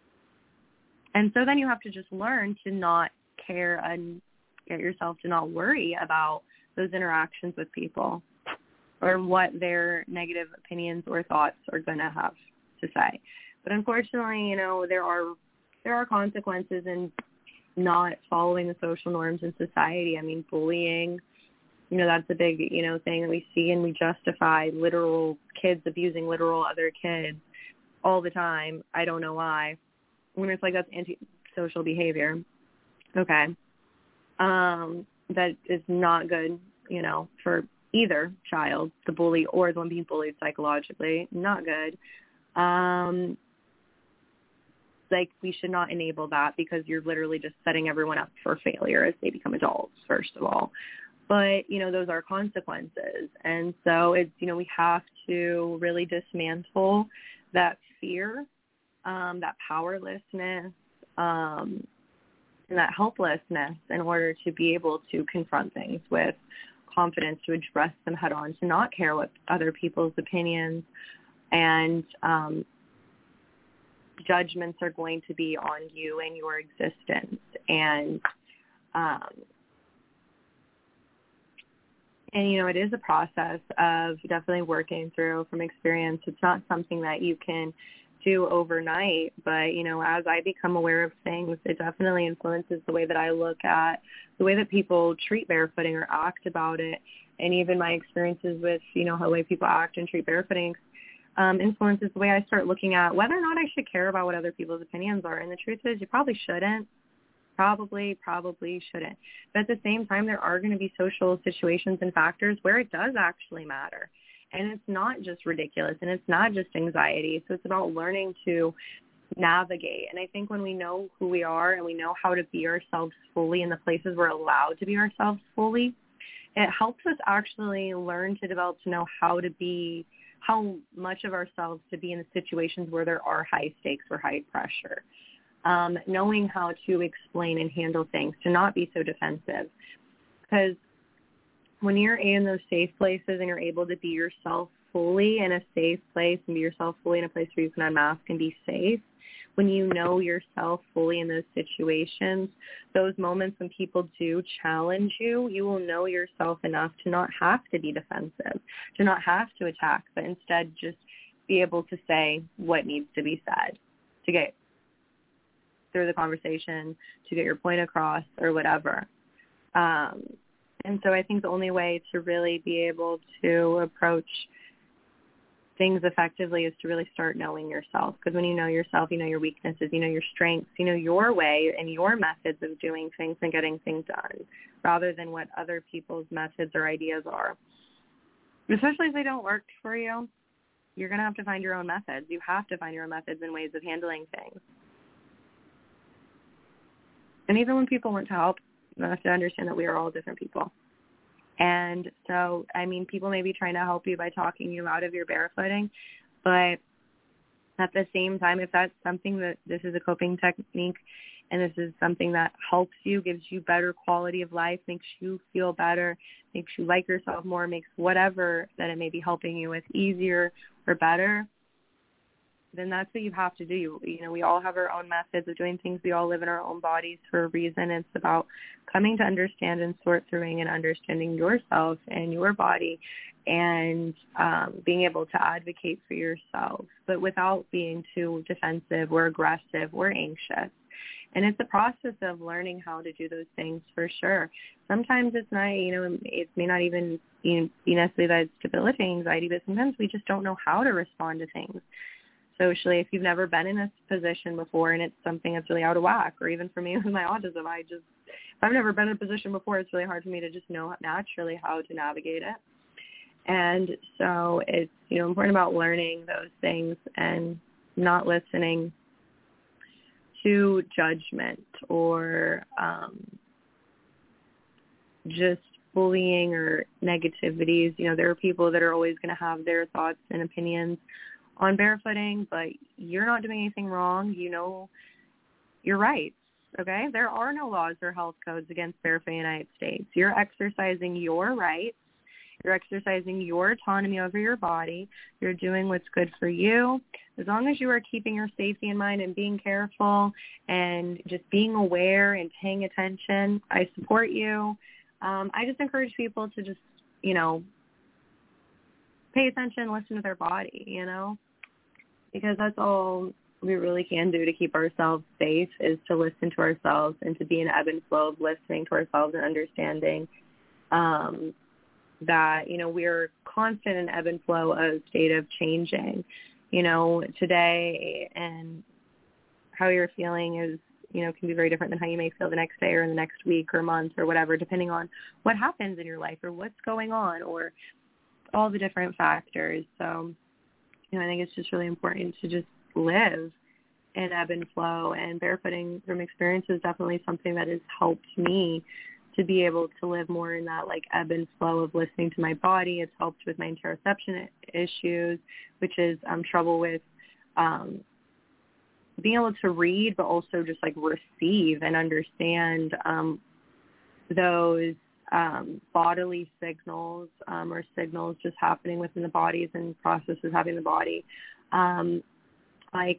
And so then you have to just learn to not care and get yourself to not worry about those interactions with people or what their negative opinions or thoughts are going to have to say. But unfortunately, you know, there are there are consequences in not following the social norms in society. I mean, bullying, you know, that's a big, you know, thing that we see, and we justify literal kids abusing literal other kids all the time. I don't know why. When it's like that's antisocial behavior. Okay. Um, that is not good, you know, for either child, the bully or the one being bullied psychologically. Not good. Um, like, we should not enable that, because you're literally just setting everyone up for failure as they become adults, first of all. But, you know, those are consequences. And so it's, you know, we have to really dismantle that fear, um, that powerlessness, um, and that helplessness in order to be able to confront things with confidence, to address them head on, to not care what other people's opinions and um, judgments are going to be on you and your existence. And, um, and, you know, it is a process of definitely working through from experience. It's not something that you can do overnight, but, you know, as I become aware of things, it definitely influences the way that I look at the way that people treat barefooting or act about it. And even my experiences with, you know, how the way people act and treat barefooting um, influences the way I start looking at whether or not I should care about what other people's opinions are. And the truth is, you probably shouldn't. Probably, probably shouldn't. But at the same time, there are going to be social situations and factors where it does actually matter. And it's not just ridiculous, and it's not just anxiety. So it's about learning to navigate. And I think when we know who we are and we know how to be ourselves fully in the places we're allowed to be ourselves fully, it helps us actually learn to develop to know how to be, how much of ourselves to be in the situations where there are high stakes or high pressure. Um, knowing how to explain and handle things, to not be so defensive. Because when you're in those safe places and you're able to be yourself fully in a safe place and be yourself fully in a place where you can unmask and be safe, when you know yourself fully in those situations, those moments when people do challenge you, you will know yourself enough to not have to be defensive, to not have to attack, but instead just be able to say what needs to be said to get through the conversation, to get your point across or whatever. Um, and so I think the only way to really be able to approach things effectively is to really start knowing yourself. Because when you know yourself, you know your weaknesses, you know your strengths, you know your way and your methods of doing things and getting things done, rather than what other people's methods or ideas are. Especially if they don't work for you, you're going to have to find your own methods. You have to find your own methods and ways of handling things. And even when people want to help, you have to understand that we are all different people. And so, I mean, people may be trying to help you by talking you out of your barefooting, but at the same time, if that's something that this is a coping technique and this is something that helps you, gives you better quality of life, makes you feel better, makes you like yourself more, makes whatever that it may be helping you with easier or better, then that's what you have to do. You, you know, we all have our own methods of doing things. We all live in our own bodies for a reason. It's about coming to understand and sort through and understanding yourself and your body and um, being able to advocate for yourself, but without being too defensive or aggressive or anxious. And it's a process of learning how to do those things for sure. Sometimes it's not, you know, it may not even be necessarily that it's debilitating anxiety, but sometimes we just don't know how to respond to things socially. If you've never been in this position before and it's something that's really out of whack, or even for me with my autism, I just, if I've never been in a position before, it's really hard for me to just know naturally how to navigate it. And so it's, you know, important about learning those things and not listening to judgment or um, just bullying or negativities. You know, there are people that are always going to have their thoughts and opinions on barefooting, but you're not doing anything wrong. You know your rights, okay? There are no laws or health codes against barefooting in the United States. You're exercising your rights. You're exercising your autonomy over your body. You're doing what's good for you. As long as you are keeping your safety in mind and being careful and just being aware and paying attention, I support you. Um, I just encourage people to just, you know, pay attention, listen to their body, you know, because that's all we really can do to keep ourselves safe is to listen to ourselves and to be in ebb and flow of listening to ourselves and understanding um, that, you know, we're constant in ebb and flow of state of changing, you know, today, and how you're feeling is, you know, can be very different than how you may feel the next day or in the next week or month or whatever, depending on what happens in your life or what's going on or all the different factors. So, you know, I think it's just really important to just live in ebb and flow, and barefooting from experience is definitely something that has helped me to be able to live more in that like ebb and flow of listening to my body. It's helped with my interoception issues, which is um, trouble with um, being able to read, but also just like receive and understand um, those um, bodily signals um, or signals just happening within the bodies and processes having the body. Um, like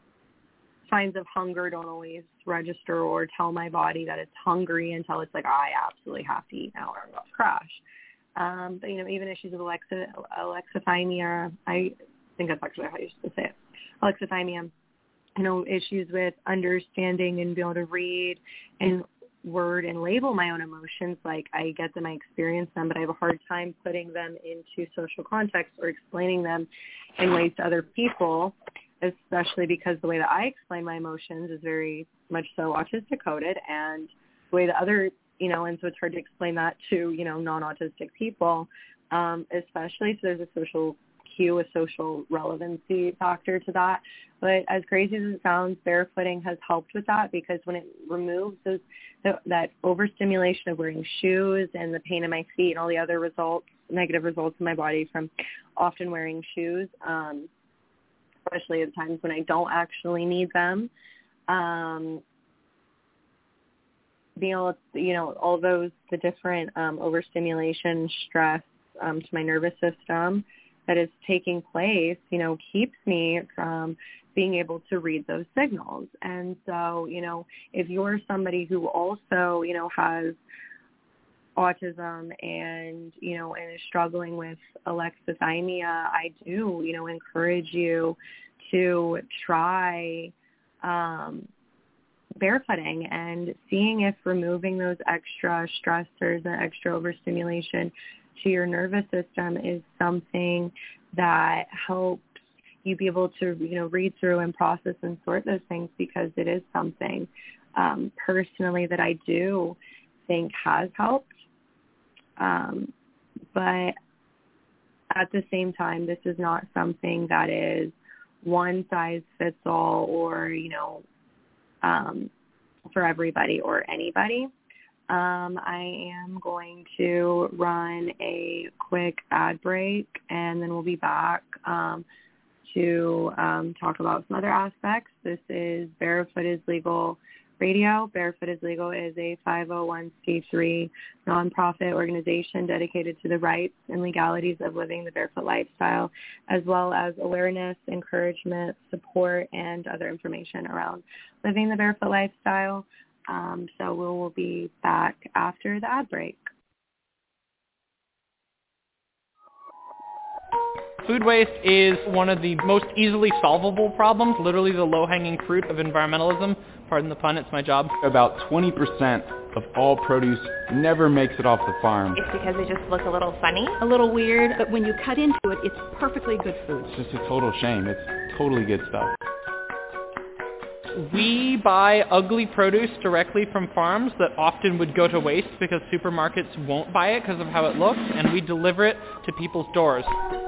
signs of hunger don't always register or tell my body that it's hungry until it's like, I absolutely have to eat now or I'm about to crash. Um, but, you know, even issues with alexa, alexithymia, I think that's actually how you used to say it, alexithymia, you know, issues with understanding and being able to read and word and label my own emotions. Like I get them, I experience them, but I have a hard time putting them into social context or explaining them in ways to other people, especially because the way that I explain my emotions is very much so autistic coded, and the way that other, you know, and so it's hard to explain that to, you know, non-autistic people, um, especially. So there's a social cue, a social relevancy factor to that. But as crazy as it sounds, barefooting has helped with that, because when it removes those, the, that overstimulation of wearing shoes and the pain in my feet and all the other results, negative results in my body from often wearing shoes, um, especially at times when I don't actually need them, um, being able to, you know, all those, the different um, overstimulation, stress um, to my nervous system that is taking place, you know, keeps me from being able to read those signals. And so, you know, if you're somebody who also, you know, has autism and, you know, and is struggling with alexithymia, I do, you know, encourage you to try um, barefooting and seeing if removing those extra stressors and extra overstimulation to your nervous system is something that helps you be able to, you know, read through and process and sort those things, because it is something um, personally that I do think has helped. Um, but at the same time, this is not something that is one size fits all or, you know, um, for everybody or anybody. Um, I am going to run a quick ad break, and then we'll be back um, to um, talk about some other aspects. This is Barefoot is Legal Radio. Barefoot is Legal is a five oh one c three nonprofit organization dedicated to the rights and legalities of living the barefoot lifestyle, as well as awareness, encouragement, support, and other information around living the barefoot lifestyle. Um, so we will be back after the ad break. Food waste is one of the most easily solvable problems, literally the low-hanging fruit of environmentalism. Pardon the pun, it's my job. About twenty percent of all produce never makes it off the farm. It's because they just look a little funny. A little weird, but when you cut into it, it's perfectly good food. It's just a total shame. It's totally good stuff. We buy ugly produce directly from farms that often would go to waste because supermarkets won't buy it because of how it looks, and we deliver it to people's doors.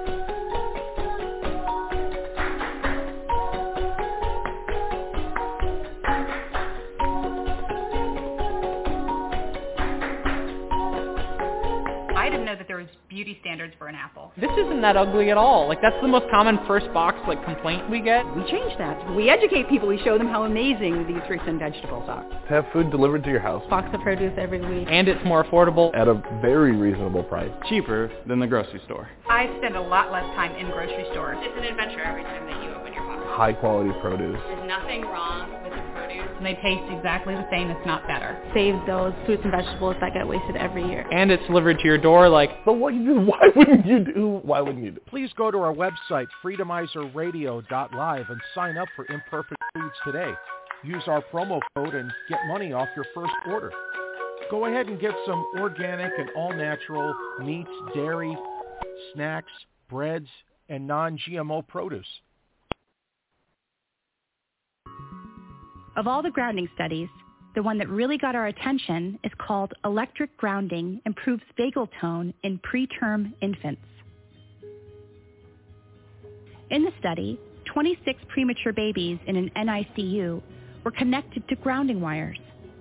I didn't know that there was beauty standards for an apple. This isn't that ugly at all. Like, that's the most common first box, like, complaint we get. We change that. We educate people. We show them how amazing these fruits and vegetables are. To have food delivered to your house. Box of produce every week. And it's more affordable. At a very reasonable price. Cheaper than the grocery store. I spend a lot less time in grocery stores. It's an adventure every time that you open your pocket. High quality produce. There's nothing wrong with the produce. And they taste exactly the same, if not better. Save those fruits and vegetables that get wasted every year. And it's delivered to your door, like... But what, why wouldn't you do? Why wouldn't you do? Please go to our website, freedomizer radio dot live, and sign up for Imperfect Foods today. Use our promo code and get money off your first order. Go ahead and get some organic and all-natural meats, dairy, snacks, breads, and non-G M O produce. Of all the grounding studies, the one that really got our attention is called Electric Grounding Improves Vagal Tone in Preterm Infants. In the study, twenty-six premature babies in an N I C U were connected to grounding wires.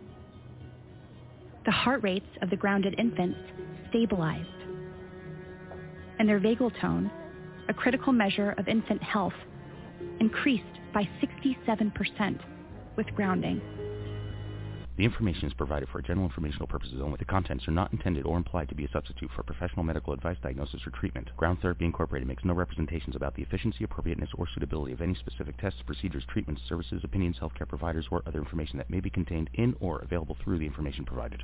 The heart rates of the grounded infants stabilized, and their vagal tone, a critical measure of infant health, increased by sixty-seven percent with grounding. The information is provided for general informational purposes only. The contents are not intended or implied to be a substitute for professional medical advice, diagnosis, or treatment. Ground Therapy Incorporated makes no representations about the efficiency, appropriateness, or suitability of any specific tests, procedures, treatments, services, opinions, healthcare providers, or other information that may be contained in or available through the information provided.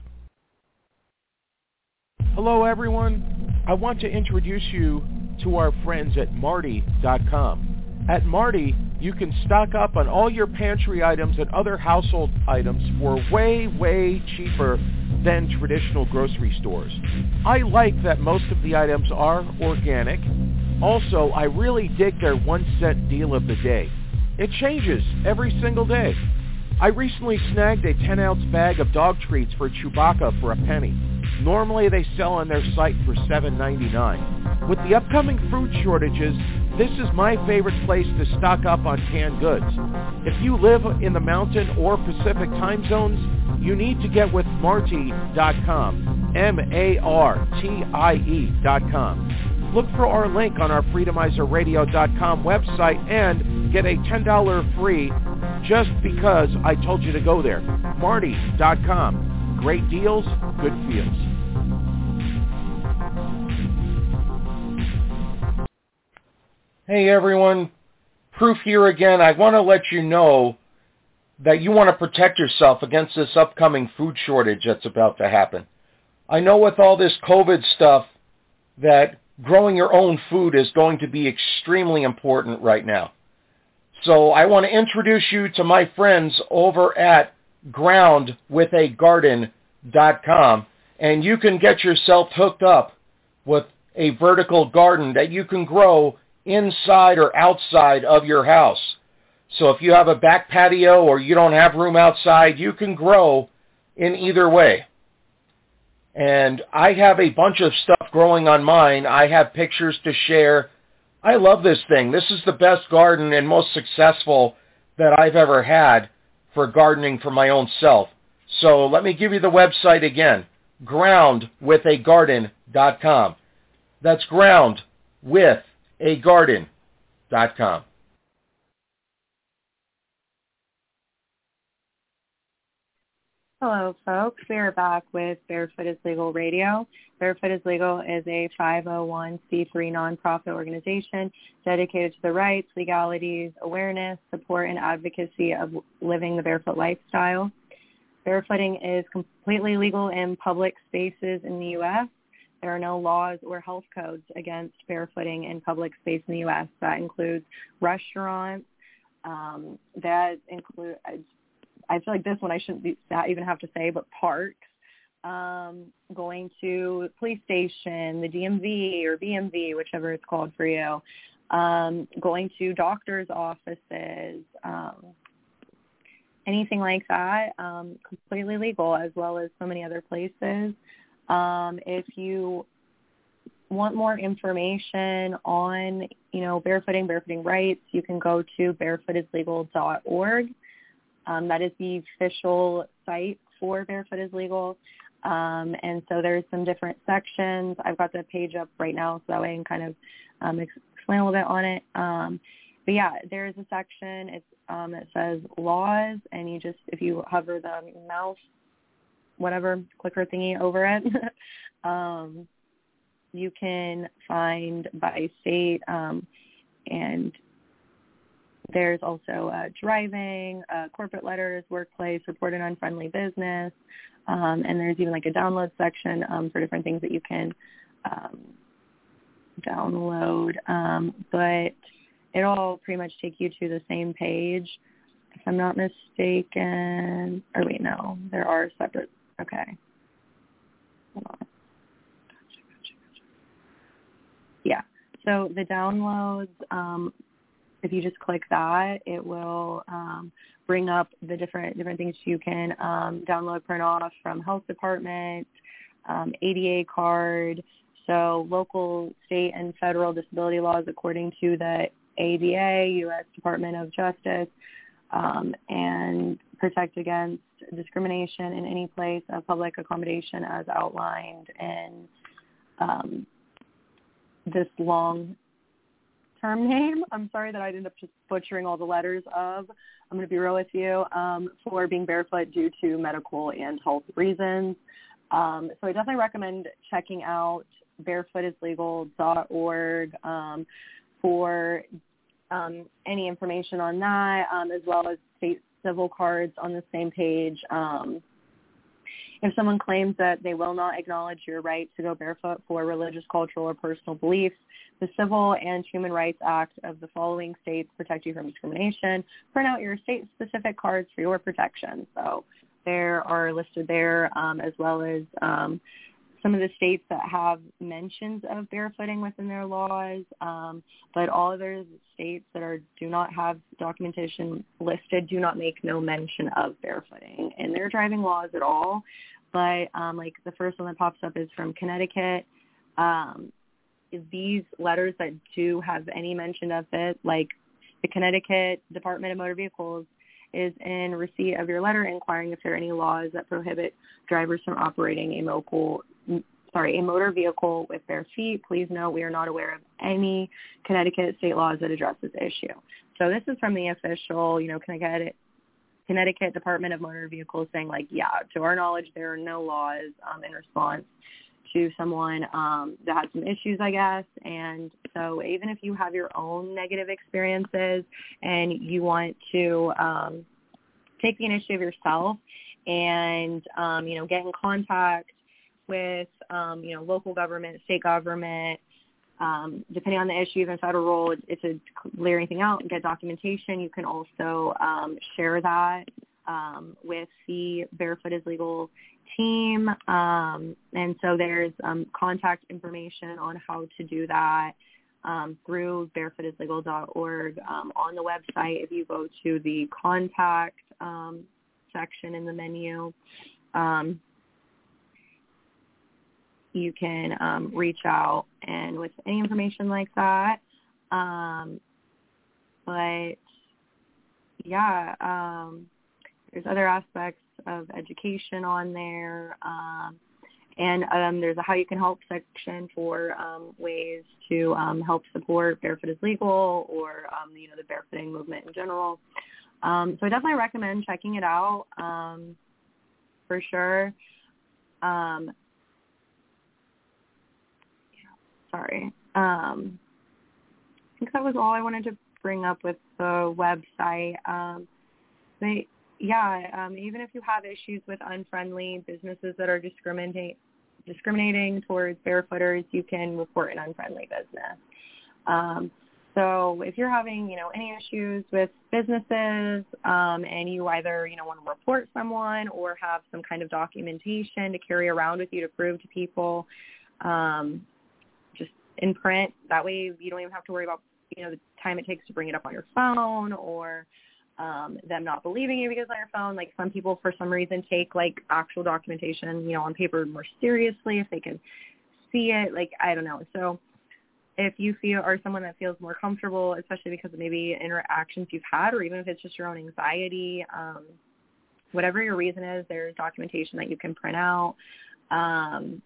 Hello, everyone. I want to introduce you to our friends at Marty dot com. At Marty, you can stock up on all your pantry items and other household items for way, way cheaper than traditional grocery stores. I like that most of the items are organic. Also, I really dig their one cent deal of the day. It changes every single day. I recently snagged a ten ounce bag of dog treats for Chewbacca for a penny. Normally they sell on their site for seven ninety-nine. With the upcoming food shortages, this is my favorite place to stock up on canned goods. If you live in the Mountain or Pacific time zones, you need to get with Marty dot com, M A R T I E dot com. Look for our link on our freedomizer radio dot com website and get a ten dollars free just because I told you to go there. Marty dot com. Great deals, good feels. Hey everyone, Proof here again. I want to let you know that you want to protect yourself against this upcoming food shortage that's about to happen. I know with all this COVID stuff that growing your own food is going to be extremely important right now. So I want to introduce you to my friends over at ground with a garden dot com, and you can get yourself hooked up with a vertical garden that you can grow inside or outside of your house. So if you have a back patio or you don't have room outside, you can grow in either way. And I have a bunch of stuff growing on mine. I have pictures to share. I love this thing. This is the best garden and most successful that I've ever had for gardening for my own self. So let me give you the website again, ground with a garden dot com. That's ground with a garden dot com. Hello, folks. We are back with Barefoot is Legal Radio. Barefoot is Legal is a five oh one c three nonprofit organization dedicated to the rights, legalities, awareness, support, and advocacy of living the barefoot lifestyle. Barefooting is completely legal in public spaces in the U S There are no laws or health codes against barefooting in public space in the U S That includes restaurants. Um, that include. I feel like this one I shouldn't be, not even have to say, but parks, um, going to police station, the D M V or B M V, whichever it's called for you, um, going to doctor's offices, um, anything like that, um, completely legal, as well as so many other places. Um, if you want more information on, you know, barefooting, barefooting rights, you can go to barefoot is legal dot org. Um, that is the official site for Barefoot is Legal. Um, and so there's some different sections. I've got the page up right now so that way I can kind of um, explain a little bit on it. Um, but, yeah, there's a section it's, um, that says laws, and you just, if you hover the mouse, whatever, clicker thingy over it, um, you can find by state um, and there's also uh, driving, uh, corporate letters, workplace, report an unfriendly business, um, and there's even like a download section um, for different things that you can um, download. Um, but it'll all pretty much take you to the same page, if I'm not mistaken. Or wait, no, there are separate. Okay. Hold on. Gotcha, gotcha, gotcha. Yeah. So the downloads, um, if you just click that, it will um, bring up the different different things you can um, download, print off from health department, um, A D A card, so local, state, and federal disability laws according to the A D A, U S Department of Justice, um, and protect against discrimination in any place of public accommodation as outlined in um, this long term name. I'm sorry that I ended up just butchering all the letters of. I'm going to be real with you, um, for being barefoot due to medical and health reasons. Um, so I definitely recommend checking out barefoot is legal dot org um, for um, any information on that, um, as well as state civil cards on the same page. Um, if someone claims that they will not acknowledge your right to go barefoot for religious, cultural, or personal beliefs, the Civil and Human Rights Act of the following states protect you from discrimination. Print out your state-specific cards for your protection. So there are listed there, um, as well as um, some of the states that have mentions of barefooting within their laws, um, but all other states that are do not have documentation listed do not make no mention of barefooting in their driving laws at all. But um, like the first one that pops up is from Connecticut. Um, these letters that do have any mention of it, like the Connecticut Department of Motor Vehicles is in receipt of your letter inquiring if there are any laws that prohibit drivers from operating a local sorry, a motor vehicle with bare feet. Please note we are not aware of any Connecticut state laws that address this issue. So this is from the official, you know, Connecticut, Connecticut Department of Motor Vehicles saying, like, yeah, to our knowledge, there are no laws um, in response to someone um, that has some issues, I guess. And so even if you have your own negative experiences and you want to um, take the initiative yourself and, um, you know, get in contact with, um, you know, local government, state government, um, depending on the issue, even federal, it's a clear anything out and get documentation. You can also um, share that um, with the Barefoot is Legal team. Um, and so there's um, contact information on how to do that um, through barefoot is legal dot org. Um, on the website, if you go to the contact um, section in the menu, um, you can um, reach out and with any information like that. Um, but, yeah, um, there's other aspects of education on there. Um, and um, there's a How You Can Help section for um, ways to um, help support Barefoot is Legal or, um, you know, the barefooting movement in general. Um, so I definitely recommend checking it out. Um, for sure. Um, yeah, sorry. Um, I think that was all I wanted to bring up with the website. Um, they, yeah, um, even if you have issues with unfriendly businesses that are discriminating discriminating towards barefooters, you can report an unfriendly business. Um, so if you're having, you know, any issues with businesses um, and you either, you know, want to report someone or have some kind of documentation to carry around with you to prove to people, um, just in print, that way you don't even have to worry about, you know, the time it takes to bring it up on your phone or Um, them not believing you because on your phone. Like some people for some reason take like actual documentation, you know, on paper more seriously if they can see it. Like, I don't know. So if you feel, or someone that feels more comfortable, especially because of maybe interactions you've had, or even if it's just your own anxiety, um, whatever your reason is, there's documentation that you can print out. Um,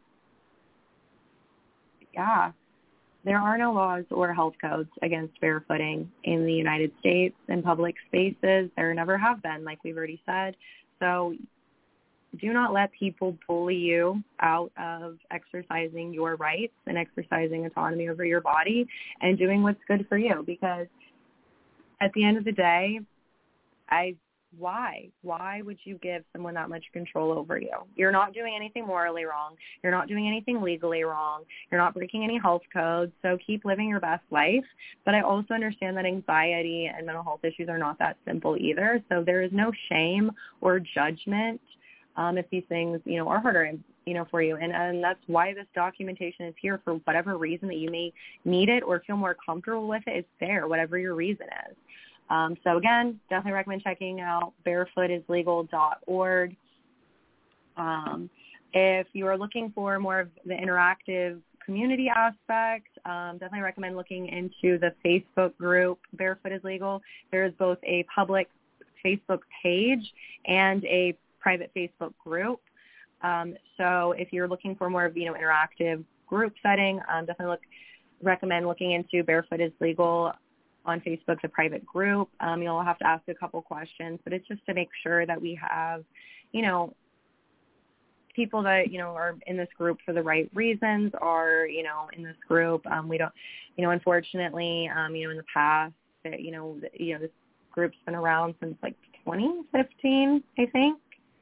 yeah. There are no laws or health codes against barefooting in the United States in public spaces. There never have been, like we've already said. So do not let people bully you out of exercising your rights and exercising autonomy over your body and doing what's good for you. Because at the end of the day, I why? Why would you give someone that much control over you? You're not doing anything morally wrong. You're not doing anything legally wrong. You're not breaking any health codes. So keep living your best life. But I also understand that anxiety and mental health issues are not that simple either. So there is no shame or judgment um, if these things, you know, are harder, you know, for you. And, and that's why this documentation is here. For whatever reason that you may need it or feel more comfortable with it, it's there, whatever your reason is. Um, so, again, definitely recommend checking out barefoot is legal dot org. Um, if you are looking for more of the interactive community aspect, um, definitely recommend looking into the Facebook group Barefoot is Legal. There is both a public Facebook page and a private Facebook group. Um, so if you're looking for more of, you know, interactive group setting, um, definitely look, recommend looking into Barefoot is Legal on Facebook, the private group. Um, you'll have to ask a couple questions, but it's just to make sure that we have, you know, people that, you know, are in this group for the right reasons, are, you know, in this group. Um, we don't, you know, unfortunately, um, you know, in the past, that, you know, the, you know, this group's been around since like twenty fifteen, I think,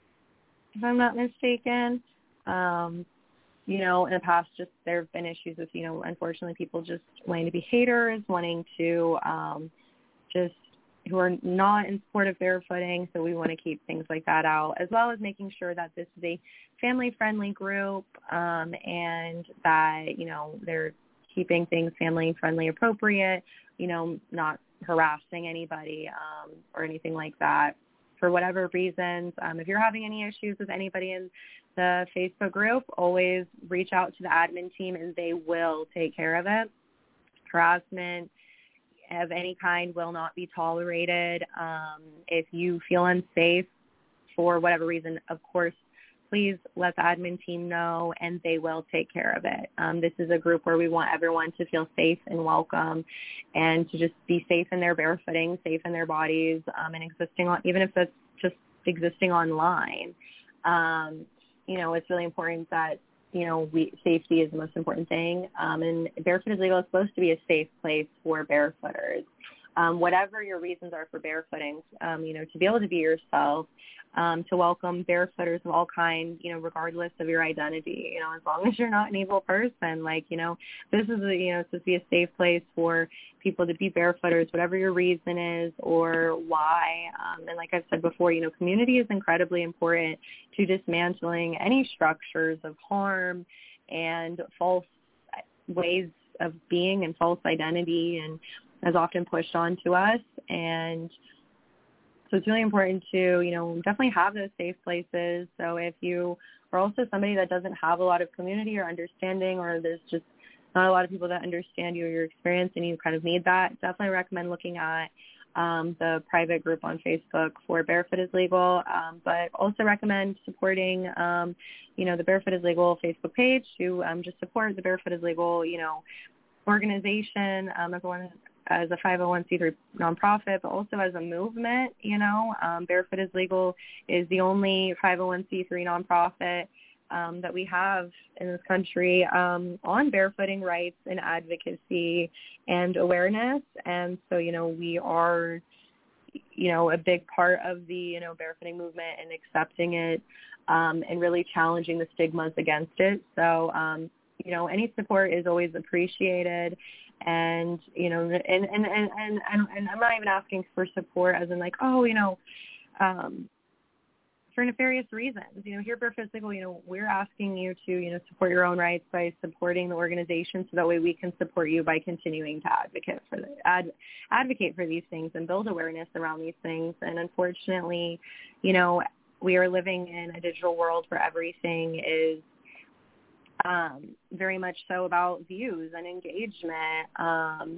if I'm not mistaken. Um, You know, in the past, just there have been issues with, you know, unfortunately, people just wanting to be haters, wanting to um, just who are not in support of barefooting. So we want to keep things like that out, as well as making sure that this is a family-friendly group um, and that, you know, they're keeping things family-friendly appropriate, you know, not harassing anybody um, or anything like that. For whatever reasons, um, if you're having any issues with anybody in the Facebook group, always reach out to the admin team and they will take care of it. Harassment of any kind will not be tolerated. Um, if you feel unsafe for whatever reason, of course, please let the admin team know and they will take care of it. Um, this is a group where we want everyone to feel safe and welcome and to just be safe in their barefooting, safe in their bodies, um, and existing on, even if that's just existing online. Um, you know, it's really important that, you know, we, safety is the most important thing. Um, and Barefoot is Legal is supposed to be a safe place for barefooters. Um, whatever your reasons are for barefooting, um, you know, to be able to be yourself, um, to welcome barefooters of all kinds, you know, regardless of your identity, you know, as long as you're not an evil person, like, you know, this is, a, you know, supposed to be a safe place for people to be barefooters, whatever your reason is or why. Um, and like I've said before, you know, community is incredibly important to dismantling any structures of harm and false ways of being and false identity and as often pushed onto us. And so it's really important to, you know, definitely have those safe places. So if you are also somebody that doesn't have a lot of community or understanding, or there's just not a lot of people that understand you or your experience and you kind of need that, definitely recommend looking at um, the private group on Facebook for Barefoot is Legal, um, but also recommend supporting, um, you know, the Barefoot is Legal Facebook page to um, just support the Barefoot is Legal, you know, organization. Um, everyone as a five oh one c three nonprofit, but also as a movement. You know, um, Barefoot is Legal is the only five oh one c three nonprofit um, that we have in this country um, on barefooting rights and advocacy and awareness. And so, you know, we are, you know, a big part of the, you know, barefooting movement and accepting it um, and really challenging the stigmas against it. So, um, you know, any support is always appreciated. And, you know, and, and, and, and, and I'm not even asking for support as in like, oh, you know, um, for nefarious reasons. You know, here at Barefoot is Legal, you know, we're asking you to, you know, support your own rights by supporting the organization so that way we can support you by continuing to advocate for the, ad, advocate for these things and build awareness around these things. And unfortunately, you know, we are living in a digital world where everything is um, very much so about views and engagement. Um,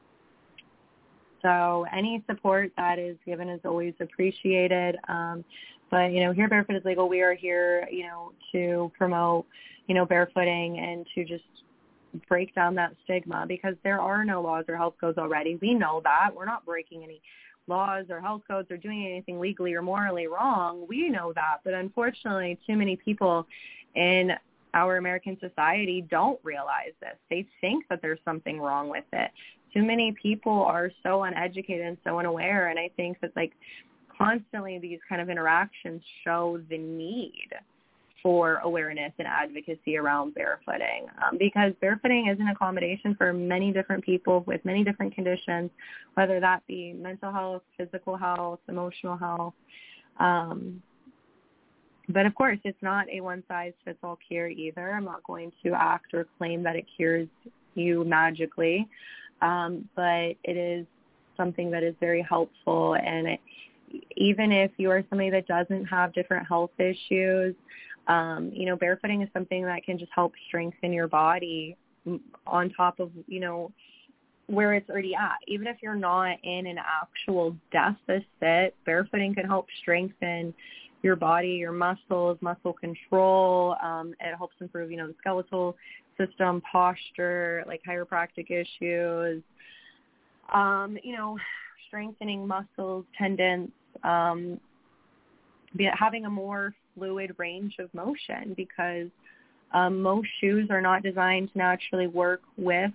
so any support that is given is always appreciated. Um, but, you know, here at Barefoot is Legal, we are here, you know, to promote, you know, barefooting and to just break down that stigma because there are no laws or health codes already. We know that. We're not breaking any laws or health codes or doing anything legally or morally wrong. We know that. But unfortunately, too many people in our American society don't realize this. They think that there's something wrong with it. Too many people are so uneducated and so unaware, and I think that, like, constantly these kind of interactions show the need for awareness and advocacy around barefooting um, because barefooting is an accommodation for many different people with many different conditions, whether that be mental health, physical health, emotional health. Um, But, of course, it's not a one-size-fits-all cure either. I'm not going to act or claim that it cures you magically, um, but it is something that is very helpful. And it, even if you are somebody that doesn't have different health issues, um, you know, barefooting is something that can just help strengthen your body on top of, you know, where it's already at. Even if you're not in an actual deficit, barefooting can help strengthen your body, your muscles, muscle control. Um, it helps improve, you know, the skeletal system, posture, like chiropractic issues, um, you know, strengthening muscles, tendons, um, be, having a more fluid range of motion because um, most shoes are not designed to naturally work with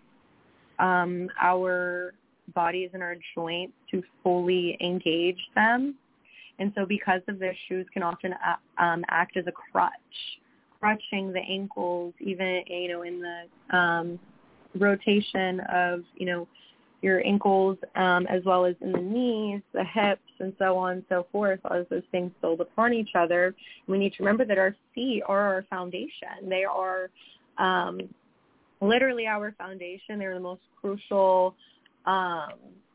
um, our bodies and our joints to fully engage them. And so because of this, shoes can often um, act as a crutch, crutching the ankles, even, you know, in the um, rotation of, you know, your ankles um, as well as in the knees, the hips, and so on and so forth. All of those things build upon each other. We need to remember that our feet are our foundation. They are um, literally our foundation. They're the most crucial um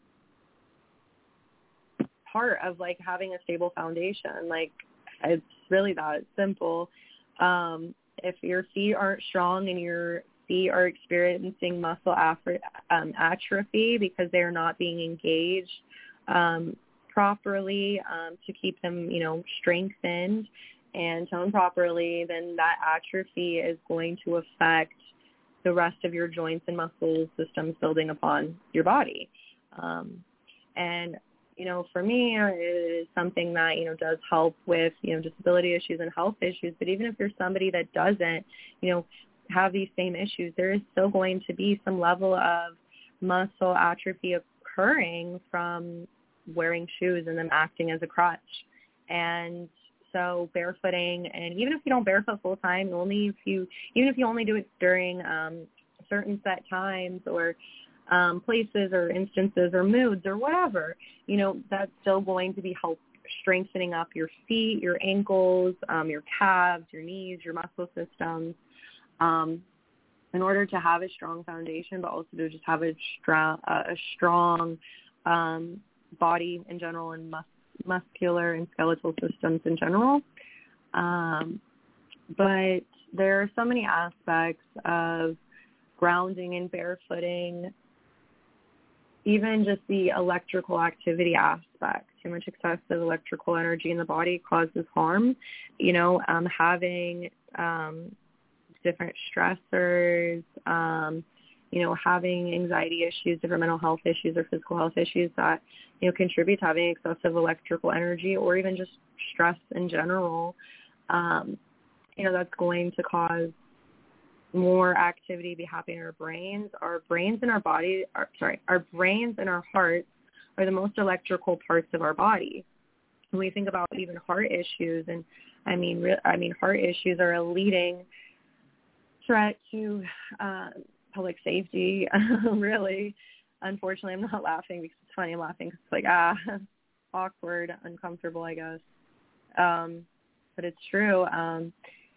part of like having a stable foundation. Like it's really that simple. Um, if your feet aren't strong and your feet are experiencing muscle afri- um, atrophy because they're not being engaged um, properly um, to keep them, you know, strengthened and toned properly, then that atrophy is going to affect the rest of your joints and muscle systems building upon your body. Um, and you know, for me, it is something that, you know, does help with, you know, disability issues and health issues. But even if you're somebody that doesn't, you know, have these same issues, there is still going to be some level of muscle atrophy occurring from wearing shoes and them acting as a crutch. And so barefooting, and even if you don't barefoot full time, only if you, even if you only do it during um, certain set times or Um, places or instances or moods or whatever, you know, that's still going to be help strengthening up your feet, your ankles, um, your calves, your knees, your muscle systems, um, in order to have a strong foundation, but also to just have a strong, uh, a strong um, body in general and mus- muscular and skeletal systems in general. Um, but there are so many aspects of grounding and barefooting. Even just the electrical activity aspect, too much excessive electrical energy in the body causes harm. You know, um, having um, different stressors, um, you know, having anxiety issues, different mental health issues or physical health issues that, you know, contribute to having excessive electrical energy or even just stress in general, um, you know, that's going to cause more activity to be happening in our brains. Our brains and our body, are, sorry, our brains and our hearts are the most electrical parts of our body. When we think about even heart issues, and I mean, re- I mean, heart issues are a leading threat to uh, public safety, really. Unfortunately, I'm not laughing because it's funny. I'm laughing because it's like, ah, awkward, uncomfortable, I guess. Um, but it's true. Um,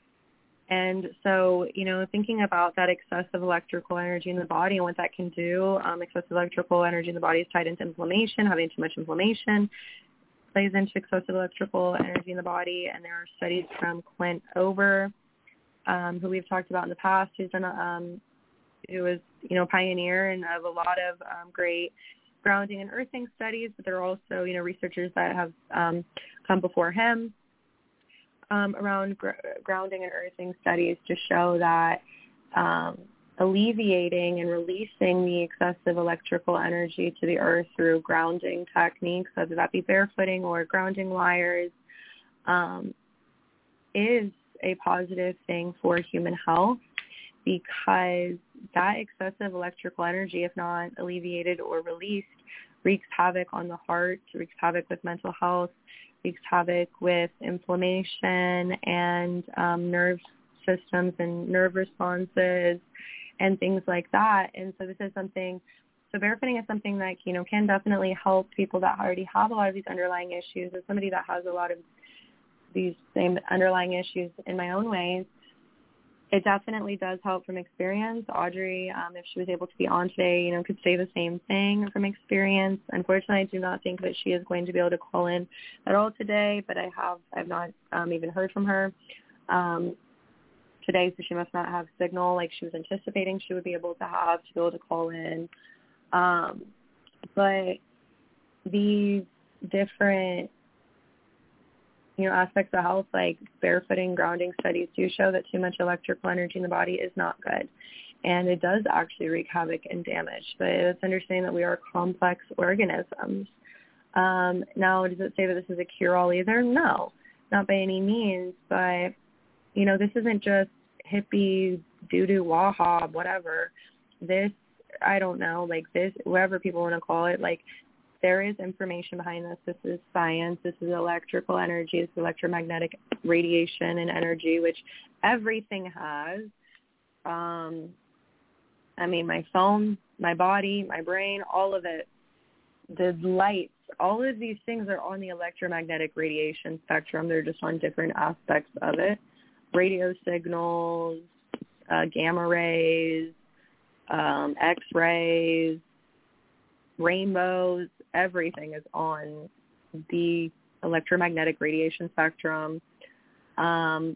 and so, you know, thinking about that excessive electrical energy in the body and what that can do, um, excessive electrical energy in the body is tied into inflammation. Having too much inflammation plays into excessive electrical energy in the body. And there are studies from Clint Ober, um, who we've talked about in the past, who's done, um, who was, you know, pioneer and of a lot of um, great grounding and earthing studies, but there are also, you know, researchers that have um, come before him um, around gr- grounding and earthing studies to show that um, alleviating and releasing the excessive electrical energy to the earth through grounding techniques, whether that be barefooting or grounding wires, um, is a positive thing for human health, because that excessive electrical energy, if not alleviated or released, wreaks havoc on the heart, wreaks havoc with mental health, wreaks havoc with inflammation and um, nerve systems and nerve responses and things like that. And so this is something, so barefooting is something that, you know, can definitely help people that already have a lot of these underlying issues. As somebody that has a lot of these same underlying issues in my own ways, it definitely does help from experience. Audrey, um, if she was able to be on today, you know, could say the same thing from experience. Unfortunately, I do not think that she is going to be able to call in at all today, but I have I've not um, even heard from her um, today, so she must not have signal like she was anticipating she would be able to have to be able to call in. Um, but these different you know, aspects of health, like barefooting, grounding studies do show that too much electrical energy in the body is not good. And it does actually wreak havoc and damage. But it's understanding that we are complex organisms. Um, now, does it say that this is a cure-all either? No, not by any means. But, you know, this isn't just hippie, doo-doo, wah-ha, whatever. This, I don't know, like this, whatever people want to call it, like, there is information behind this. This is science. This is electrical energy. It's electromagnetic radiation and energy, which everything has. Um, I mean, my phone, my body, my brain, all of it, the lights, all of these things are on the electromagnetic radiation spectrum. They're just on different aspects of it. Radio signals, uh, gamma rays, um, X-rays, rainbows, everything is on the electromagnetic radiation spectrum. Um,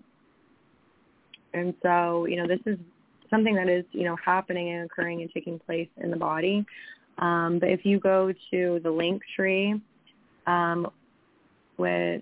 and so, you know, this is something that is, you know, happening and occurring and taking place in the body. Um, but if you go to the link tree, um, which,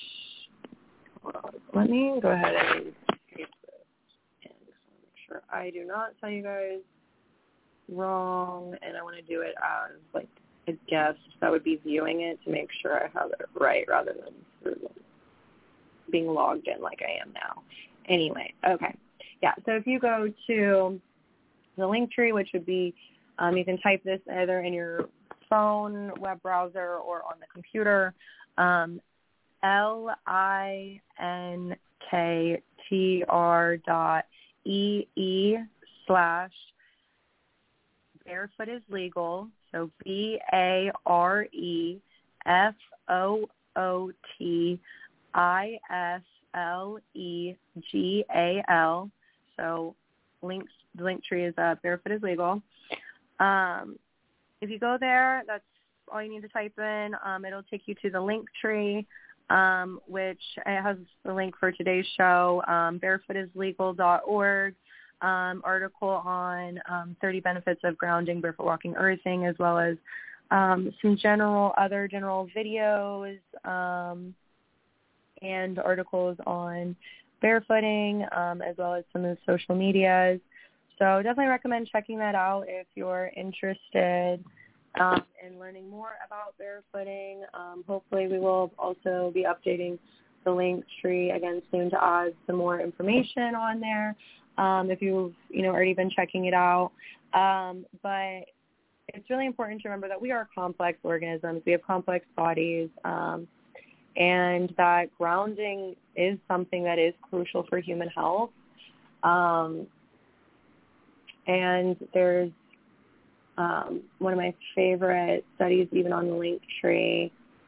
let me go ahead and paste this in just to make sure I do not tell you guys wrong, and I want to do it as like a guest that would be viewing it to make sure I have it right rather than through being logged in like I am now. Anyway, okay. Yeah, so if you go to the link tree, which would be, um, you can type this either in your phone, web browser, or on the computer, um, L I N K T R dot E E slash Barefoot is Legal, so B A R E F O O T I S L E G A L. So links, the link tree is uh, Barefoot is Legal. Um, if you go there, that's all you need to type in. Um, it'll take you to the link tree, um, which has the link for today's show, um, barefoot is legal dot org. Um, article on um, thirty benefits of grounding, barefoot walking, earthing, as well as um, some general, other general videos um, and articles on barefooting, um, as well as some of the social medias. so definitely recommend checking that out if you're interested um, in learning more about barefooting. Um, hopefully we will also be updating the link tree again soon to add some more information on there um, if you've you know already been checking it out. Um, but it's really important to remember that we are complex organisms. We have complex bodies, um, and that grounding is something that is crucial for human health. Um, and there's um, one of my favorite studies, even on the link tree,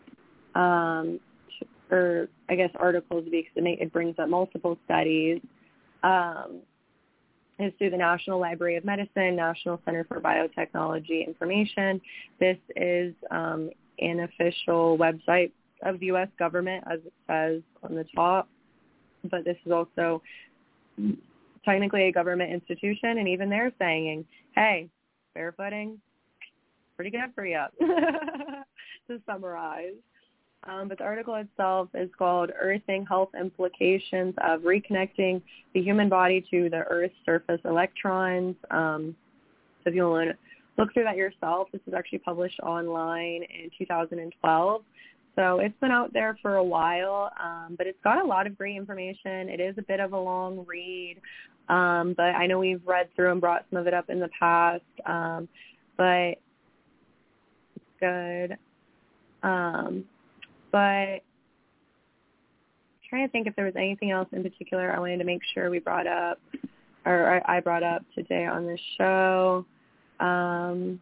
um, or I guess articles, because it, may, it brings up multiple studies, um, is through the National Library of Medicine, National Center for Biotechnology Information. This is um, an official website of the U S government, as it says on the top, but this is also technically a government institution, and even they're saying, hey, barefooting, pretty good for you, to summarize. Um, but the article itself is called Earthing Health Implications of Reconnecting the Human Body to the Earth's Surface Electrons. Um, so if you want to look through that yourself, this was actually published online in two thousand twelve. So it's been out there for a while, um, but it's got a lot of great information. It is a bit of a long read, um, but I know we've read through and brought some of it up in the past, um, but it's good. Um, but I'm trying to think if there was anything else in particular I wanted to make sure we brought up, or I brought up today on the show. Um,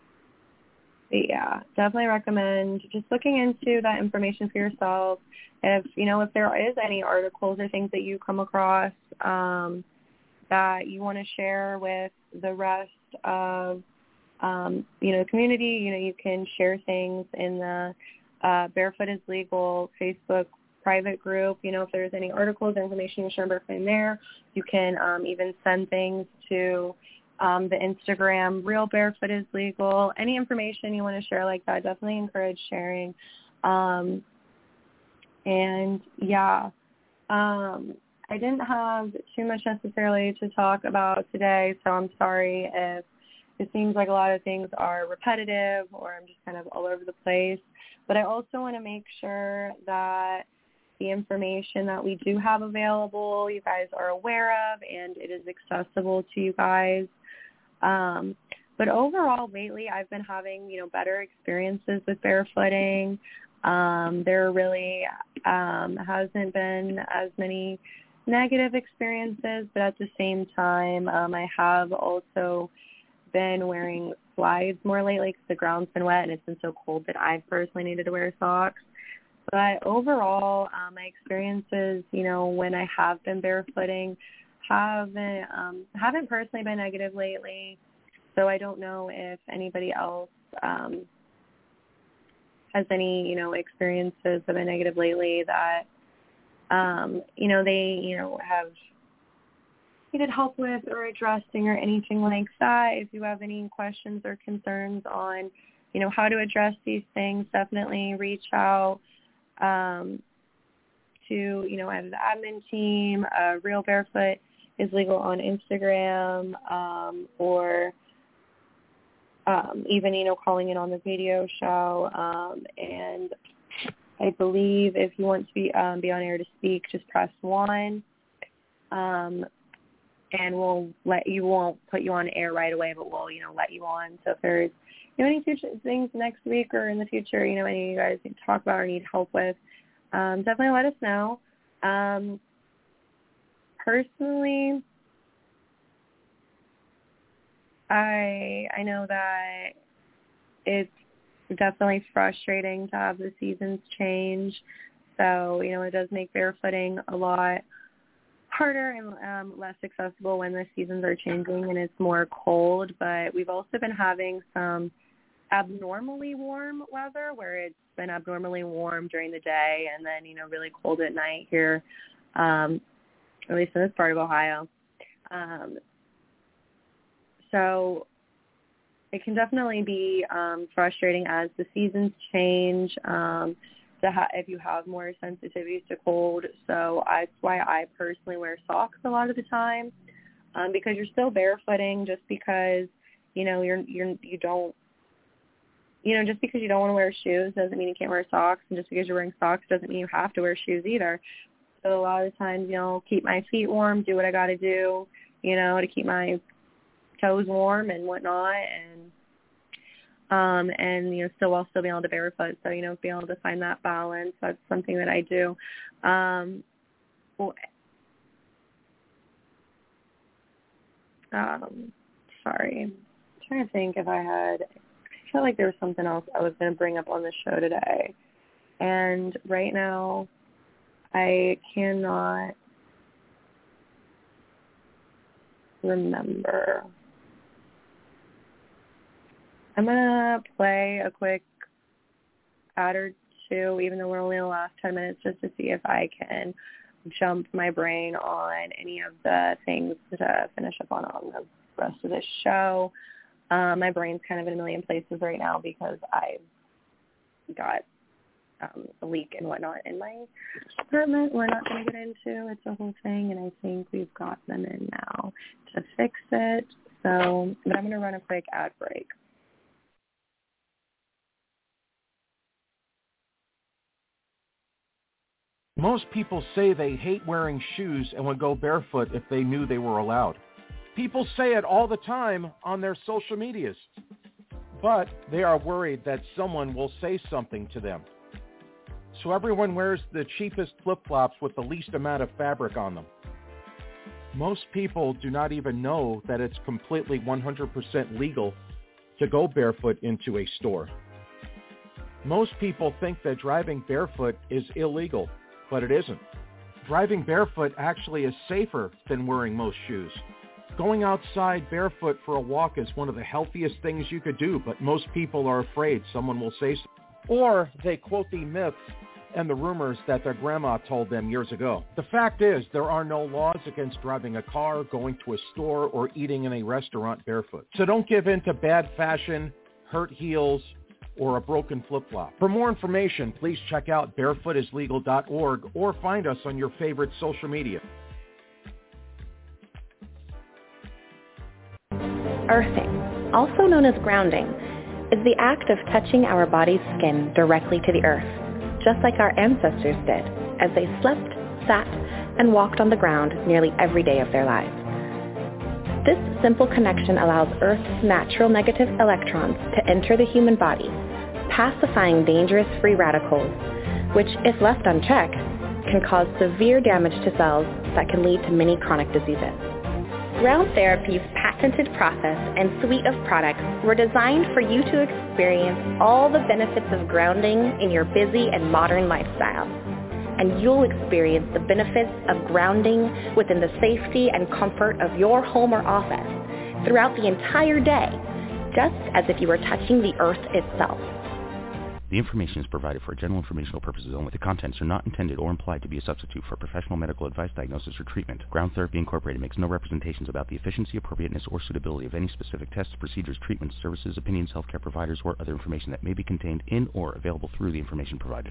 But yeah, definitely recommend just looking into that information for yourself. If, you know, if there is any articles or things that you come across um, that you want to share with the rest of, um, you know, the community, you know, you can share things in the uh, Barefoot is Legal Facebook private group. You know, if there's any articles or information you share in there, you can um, even send things to Um, the Instagram, Real Barefoot is Legal. Any information you want to share like that, definitely encourage sharing. Um, and, yeah, um, I didn't have too much necessarily to talk about today, so I'm sorry if it seems like a lot of things are repetitive or I'm just kind of all over the place. But I also want to make sure that the information that we do have available, you guys are aware of, and it is accessible to you guys. Um, but overall, lately, I've been having, you know, better experiences with barefooting. Um, there really um, hasn't been as many negative experiences, but at the same time, um, I have also been wearing slides more lately because the ground's been wet and it's been so cold that I've personally needed to wear socks. But overall, um, my experiences, you know, when I have been barefooting, haven't um, haven't personally been negative lately. So I don't know if anybody else um, has any, you know, experiences that have been negative lately that, um, you know, they, you know, have needed help with or addressing or anything like that. If you have any questions or concerns on, you know, how to address these things, definitely reach out um, to, you know, either the admin team, uh, Real Barefoot is Legal on Instagram, um, or um, even, you know, calling in on the video show. Um, and I believe if you want to be um, be on air to speak, just press one, um, and we'll let you. Won't put you on air right away, but we'll, you know, let you on. So if there's, you know, any future things next week or in the future, you know, any of you guys need to talk about or need help with, um, definitely let us know. Um, personally, I I know that it's definitely frustrating to have the seasons change. So, you know, it does make barefooting a lot harder and um, less accessible when the seasons are changing and it's more cold. But we've also been having some abnormally warm weather where it's been abnormally warm during the day and then, you know, really cold at night here, um, at least in this part of Ohio. Um, so it can definitely be um, frustrating as the seasons change, um, to ha- if you have more sensitivities to cold. So that's why I personally wear socks a lot of the time. um, because you're still barefooting. Just because you know you're you're you don't you know just because you don't want to wear shoes doesn't mean you can't wear socks, and just because you're wearing socks doesn't mean you have to wear shoes either. So a lot of the times, you know, keep my feet warm, do what I got to do, you know, to keep my toes warm and whatnot, and um, and you know, still while still being able to barefoot. So you know, being able to find that balance. That's something that I do. Um, well, um, sorry, I'm trying to think if I had. I feel like there was something else I was going to bring up on the show today, and right now, I cannot remember. I'm going to play a quick ad or two, even though we're only in the last ten minutes, just to see if I can jump my brain on any of the things to finish up on on the rest of this show. Um, my brain's kind of in a million places right now because I've got um, a leak and whatnot in my apartment. We're not going to get into. It's a whole thing, and I think we've got them in now to fix it. So, but I'm going to run a quick ad break. Most people say they hate wearing shoes and would go barefoot if they knew they were allowed. People say it all the time on their social medias, but they are worried that someone will say something to them. So everyone wears the cheapest flip-flops with the least amount of fabric on them. Most people do not even know that it's completely one hundred percent legal to go barefoot into a store. Most people think that driving barefoot is illegal, but it isn't. Driving barefoot actually is safer than wearing most shoes. Going outside barefoot for a walk is one of the healthiest things you could do, but most people are afraid someone will say so. Or they quote the myths and the rumors that their grandma told them years ago. The fact is, there are no laws against driving a car, going to a store, or eating in a restaurant barefoot. So don't give in to bad fashion, hurt heels, or a broken flip-flop. For more information, please check out barefoot is legal dot org or find us on your favorite social media. Earthing, also known as grounding, is the act of touching our body's skin directly to the earth, just like our ancestors did as they slept, sat, and walked on the ground nearly every day of their lives. This simple connection allows Earth's natural negative electrons to enter the human body, pacifying dangerous free radicals, which, if left unchecked, can cause severe damage to cells that can lead to many chronic diseases. Ground Therapy's patented process and suite of products were designed for you to experience all the benefits of grounding in your busy and modern lifestyle. And you'll experience the benefits of grounding within the safety and comfort of your home or office throughout the entire day, just as if you were touching the earth itself. The information is provided for general informational purposes only. The contents are not intended or implied to be a substitute for professional medical advice, diagnosis, or treatment. Ground Therapy Incorporated makes no representations about the efficiency, appropriateness, or suitability of any specific tests, procedures, treatments, services, opinions, healthcare providers, or other information that may be contained in or available through the information provided.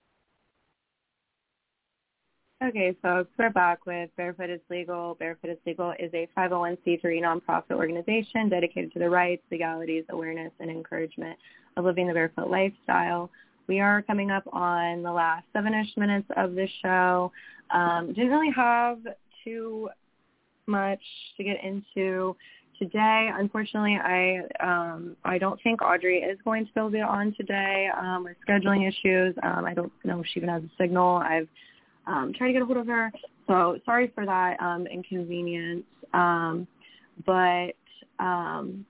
Okay, so we're back with Barefoot is Legal. Barefoot is Legal is a five oh one c three nonprofit organization dedicated to the rights, legalities, awareness, and encouragement of living the barefoot lifestyle. We are coming up on the last seven-ish minutes of the show. Um, didn't really have too much to get into today. Unfortunately, I um, I don't think Audrey is going to be able to be on today um, with scheduling issues. Um, I don't know if she even has a signal. I've um, tried to get a hold of her, so sorry for that um, inconvenience. Um, but um,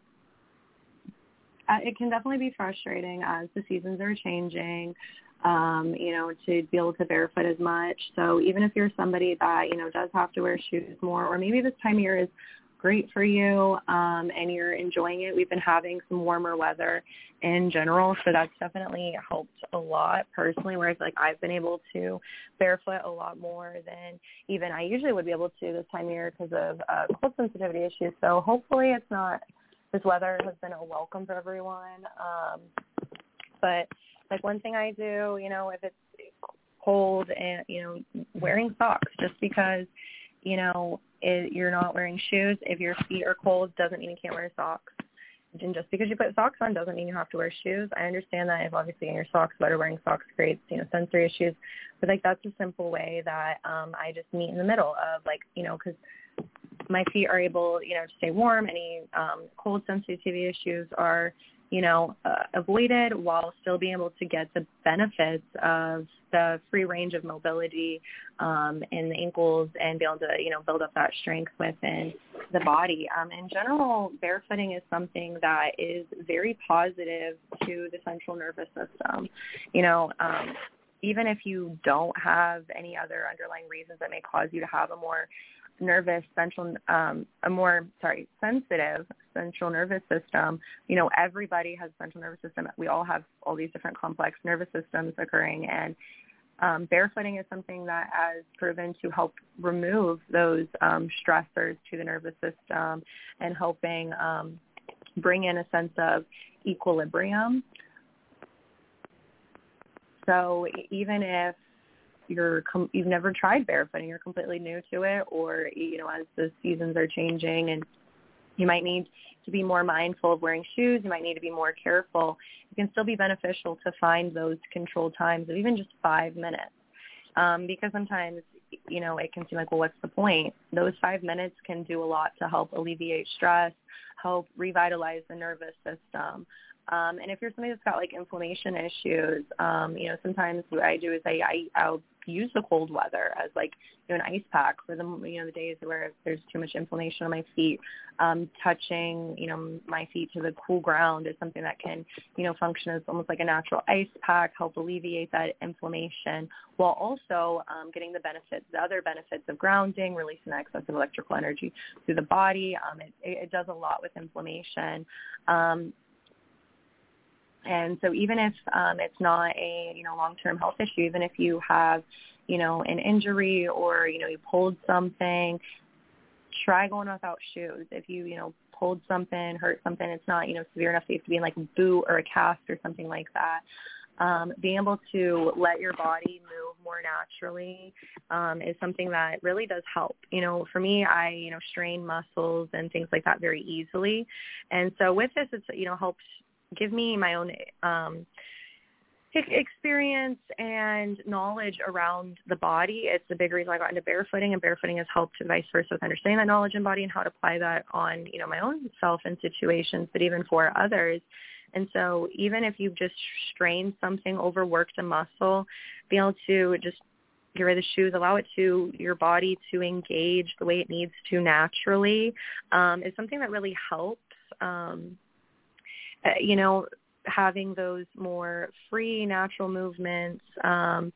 it can definitely be frustrating as the seasons are changing, um, you know, to be able to barefoot as much. So even if you're somebody that, you know, does have to wear shoes more, or maybe this time of year is great for you um, and you're enjoying it. We've been having some warmer weather in general, so that's definitely helped a lot personally, whereas like I've been able to barefoot a lot more than even I usually would be able to this time of year because of uh, cold sensitivity issues. So hopefully it's not, this weather has been a welcome for everyone. Um, but like one thing I do, you know, if it's cold and, you know, wearing socks just because, you know, it, you're not wearing shoes. If your feet are cold, doesn't mean you can't wear socks. And just because you put socks on doesn't mean you have to wear shoes. I understand that if obviously your socks better, wearing socks creates, you know, sensory issues. But, like, that's a simple way that um, I just meet in the middle of, like, you know, because my feet are able, you know, to stay warm. Any um, cold sensitivity issues are, you know, uh, avoided while still being able to get the benefits of the free range of mobility um, in the ankles and be able to, you know, build up that strength within the body. Um, in general, barefooting is something that is very positive to the central nervous system. You know, um, even if you don't have any other underlying reasons that may cause you to have a more nervous central, um, a more, sorry, sensitive central nervous system. You know, everybody has a central nervous system. We all have all these different complex nervous systems occurring, and um, barefooting is something that has proven to help remove those um, stressors to the nervous system and helping um, bring in a sense of equilibrium. So even if you're com- you've never tried barefooting, you're completely new to it, or, you know, as the seasons are changing and you might need to be more mindful of wearing shoes, you might need to be more careful, it can still be beneficial to find those controlled times of even just five minutes. Um, because sometimes, you know, it can seem like, well, what's the point? Those five minutes can do a lot to help alleviate stress, help revitalize the nervous system. Um, and if you're somebody that's got, like, inflammation issues, um, you know, sometimes what I do is I, I, I'll use the cold weather as, like, you know, an ice pack for the, you know, the days where there's too much inflammation on my feet. Um, touching, you know, my feet to the cool ground is something that can, you know, function as almost like a natural ice pack, help alleviate that inflammation, while also um, getting the benefits, the other benefits of grounding, releasing excessive electrical energy through the body. Um, it, it does a lot with inflammation. Um, And so even if um, it's not a, you know, long-term health issue, even if you have, you know, an injury or, you know, you pulled something, try going without shoes. If you, you know, pulled something, hurt something, it's not, you know, severe enough that you have to be in, like, a boot or a cast or something like that. Um, being able to let your body move more naturally um, is something that really does help. You know, for me, I, you know, strain muscles and things like that very easily. And so with this, it's, you know, helps give me my own um, experience and knowledge around the body. It's the big reason I got into barefooting, and barefooting has helped vice versa with understanding that knowledge in body and how to apply that on, you know, my own self in situations, but even for others. And so even if you've just strained something, overworked a muscle, be able to just get rid of the shoes, allow it to your body to engage the way it needs to naturally um, is something that really helps. Um, Uh, you know, having those more free, natural movements, um,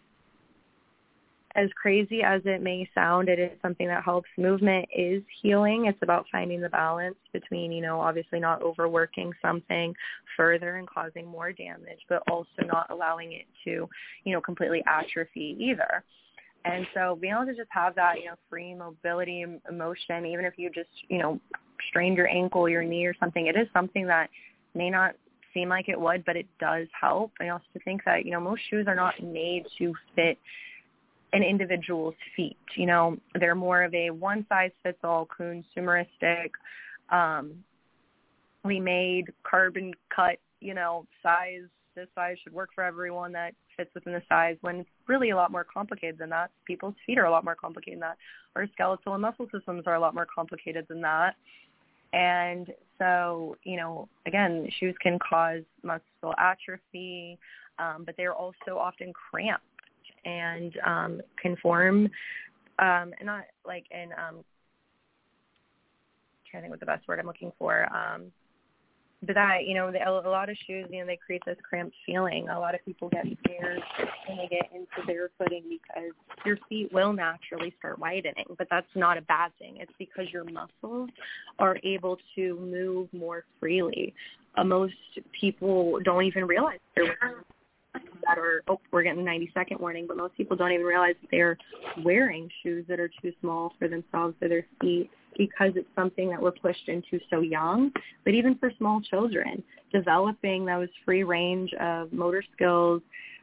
as crazy as it may sound, it is something that helps. Movement is healing. It's about finding the balance between, you know, obviously not overworking something further and causing more damage, but also not allowing it to, you know, completely atrophy either. And so being able to just have that, you know, free mobility, emotion, even if you just, you know, strained your ankle, your knee or something, it is something that may not seem like it would, but it does help. And also to think that, you know, most shoes are not made to fit an individual's feet. You know, they're more of a one-size-fits-all, consumeristic, um, we made, carbon cut, you know, size. This size should work for everyone that fits within the size, when it's really a lot more complicated than that. People's feet are a lot more complicated than that. Our skeletal and muscle systems are a lot more complicated than that. And so, you know, again, shoes can cause muscle atrophy, um, but they're also often cramped and um, can form, um, and not like in, um, I'm trying to think what the best word I'm looking for, um, but that, you know, the, a lot of shoes, you know, they create this cramped feeling. A lot of people get scared when they get into barefooting because your feet will naturally start widening, but that's not a bad thing. It's because your muscles are able to move more freely. Uh, most people don't even realize they're wearing that are, oh, we're getting a ninety second warning, but most people don't even realize that they're wearing shoes that are too small for themselves or their feet, because it's something that we're pushed into so young. But even for small children, developing those free range of motor skills,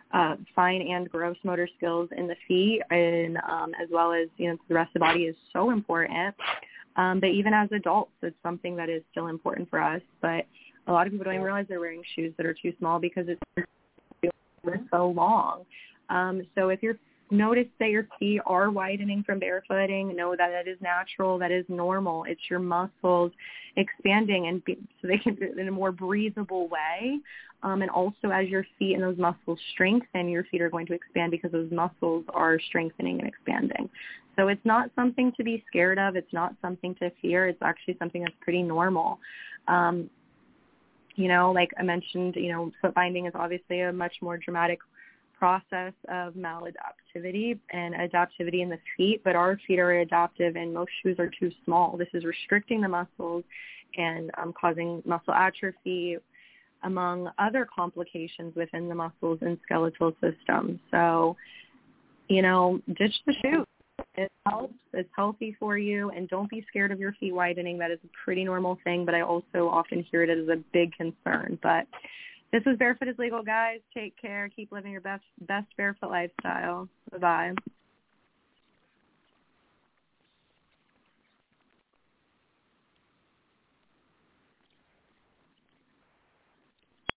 uh, fine and gross motor skills in the feet, and um, as well as, you know, the rest of the body is so important. Um, but even as adults, it's something that is still important for us. But a lot of people don't even realize they're wearing shoes that are too small because it's for so long. Um, so if you're notice that your feet are widening from barefooting, know that that is natural, that is normal. It's your muscles expanding and be, so they can do it in a more breathable way. Um, and also as your feet and those muscles strengthen, your feet are going to expand because those muscles are strengthening and expanding. So it's not something to be scared of. It's not something to fear. It's actually something that's pretty normal. Um, you know, like I mentioned, you know, foot binding is obviously a much more dramatic process of maladaptivity and adaptivity in the feet, but our feet are adaptive and most shoes are too small. This is restricting the muscles and um, causing muscle atrophy, among other complications within the muscles and skeletal system. So, you know, ditch the shoe. It helps. It's healthy for you, and don't be scared of your feet widening. That is a pretty normal thing, but I also often hear it as a big concern. But this is Barefoot is Legal, guys. Take care. Keep living your best best barefoot lifestyle. Bye-bye.